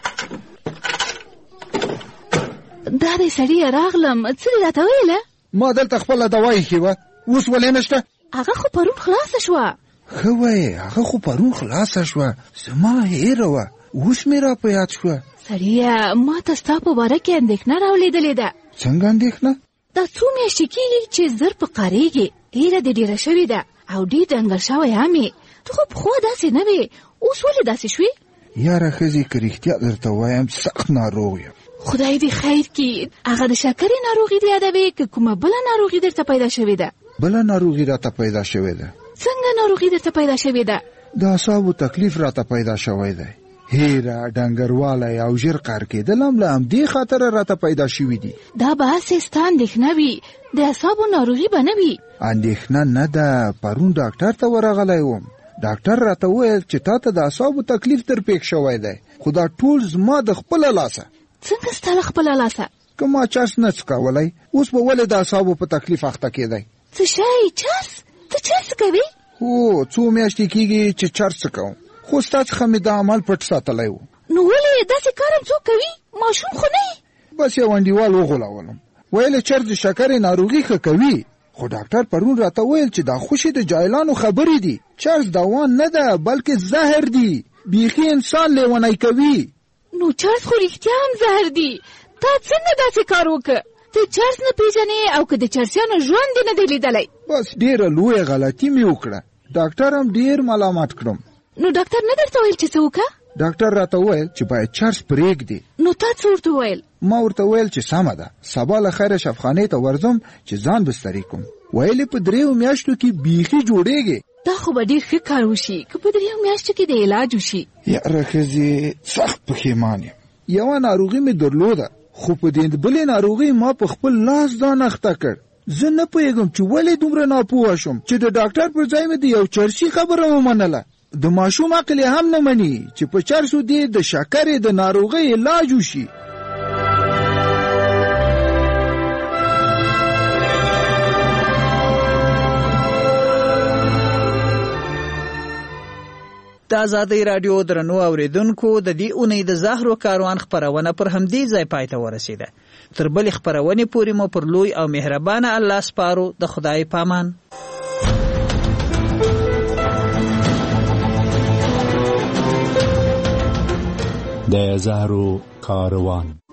[SPEAKER 10] دا دی سړیه راغلم، څه دې راته ویله؟
[SPEAKER 17] ما دلته خپله دوا ایښې وه، اوس ولې نشته؟
[SPEAKER 10] هغه خو پرون خلاصه شوه.
[SPEAKER 17] ښه وایې هغه خو پرون خلاصه شوه، زما هېره وه، اوس مې را په یاد شوه.
[SPEAKER 10] سړیه ما ته ستا په باره کې اندېښنه راولیدلې ده.
[SPEAKER 17] څنګه اندېښنه؟
[SPEAKER 10] دا څو میاشتې کېږي چې زر په قارېږي، ډېره دې ډېره شوې ده او ډېر ډنګر شوی هم یې. ته خو پخوا داسې نه وې، اوس ولې داسې شوې؟
[SPEAKER 17] یاره ښځې که رښتیا درته وایم سخت ناروغ یم.
[SPEAKER 10] خدای دې خیر کړي. هغه د شکرې ناروغي دې یادوې که کومه بله ناروغي درته پیدا شوې ده؟
[SPEAKER 17] بله ناروغي راته پیدا شوې ده.
[SPEAKER 10] څنګه ناروغي درته پیدا شوې ده؟
[SPEAKER 17] د اعصابو تکلیف راته پیدا شوی دی. هیره ډنګروالی او ژر قهر کېدل هم له همدې خاطره راته پیدا شوي دي.
[SPEAKER 10] دا به هسې ستا اندېښنه وي، د اعصابو ناروغي به نه وي.
[SPEAKER 17] اندېښنه نه ده، پرون ډاکټر ته ورغلی وم. ډاکټر راته وویل چې تا ته د اعصابو تکلیف در پېښ شوی دی، خو دا ټول زما د خپله لاسه.
[SPEAKER 10] څنګه ستا له خپله لاسه؟
[SPEAKER 17] که ما چرس نه څکولی اوس به ولې د اعصابو په تکلیف اخته کېدی؟
[SPEAKER 10] څه شی؟ چرس؟ ته چرس کوې؟
[SPEAKER 17] هو څو میاشتې کېږي چې چرس څکوم، خو ستا څخه مې دا عمل پټ ساتلی و.
[SPEAKER 10] نو ولې داسې کار هم څوک کوي؟ ماشوم خو نه یې؟
[SPEAKER 17] بس یو انډیوال وغولولم، ویل چرس د شکرې ناروغي ښه کوي. خو ډاکټر پرون راته ویل چې دا خوشې د جاهلانو خبرې دي. چرس دوا نه ده بلکې زهر دی، بیخي انسان لیونی کوي.
[SPEAKER 10] نو چرس خو رښتیا هم زهر دی. تا څنګه داسې کار وکړه؟ ته چرس نه پیژنې او که د چرسیانو ژوند دې نه دی لیدلی؟
[SPEAKER 17] بس ډېره لویه غلطي مې وکړه. ډاکټر هم ډېر ملامت کړم.
[SPEAKER 10] نو ډاکټر نه درته ویل چې څه وکړه؟
[SPEAKER 17] ډاکټر راته ویل چې باید چرس پرېږدي.
[SPEAKER 10] نو تا څه ورته ویل؟
[SPEAKER 17] ما ورته ویل چې سمه ده، سبا له خیره شفخانې ته ورځم چې ځان بستري کوم. ویلې په 3 میاشتو کې بیخي جوړېږي.
[SPEAKER 10] دا خو به ډېر ښه کار وشي که په 3 میاشتو کې د علاج وشي.
[SPEAKER 17] یاره ښځې سخت پښیمان یم. یوه ناروغي مې درلوده، خو په دې بلې ناروغي ما په خپل لاس ځان اخته کړ. زه نه پوهېږم چې ولې دومره ناپوه شم چې د ډاکټر پر ځای مې د یو چرسي خبره ومنله. د ماشوم عقل هم نه مني چې په چرسو دې د شکرې د ناروغۍ علاج وشي.
[SPEAKER 4] د آزادۍ راډیو درنو اوریدونکو، د دې اونۍ د زهرو کاروان خپرونه پر همدې ځای پای ته ورسېده. تر بلې خپرونې پورې مو پر لوی او مهربانه الله سپارو. د خدای پامان.
[SPEAKER 2] د زهرو کاروان.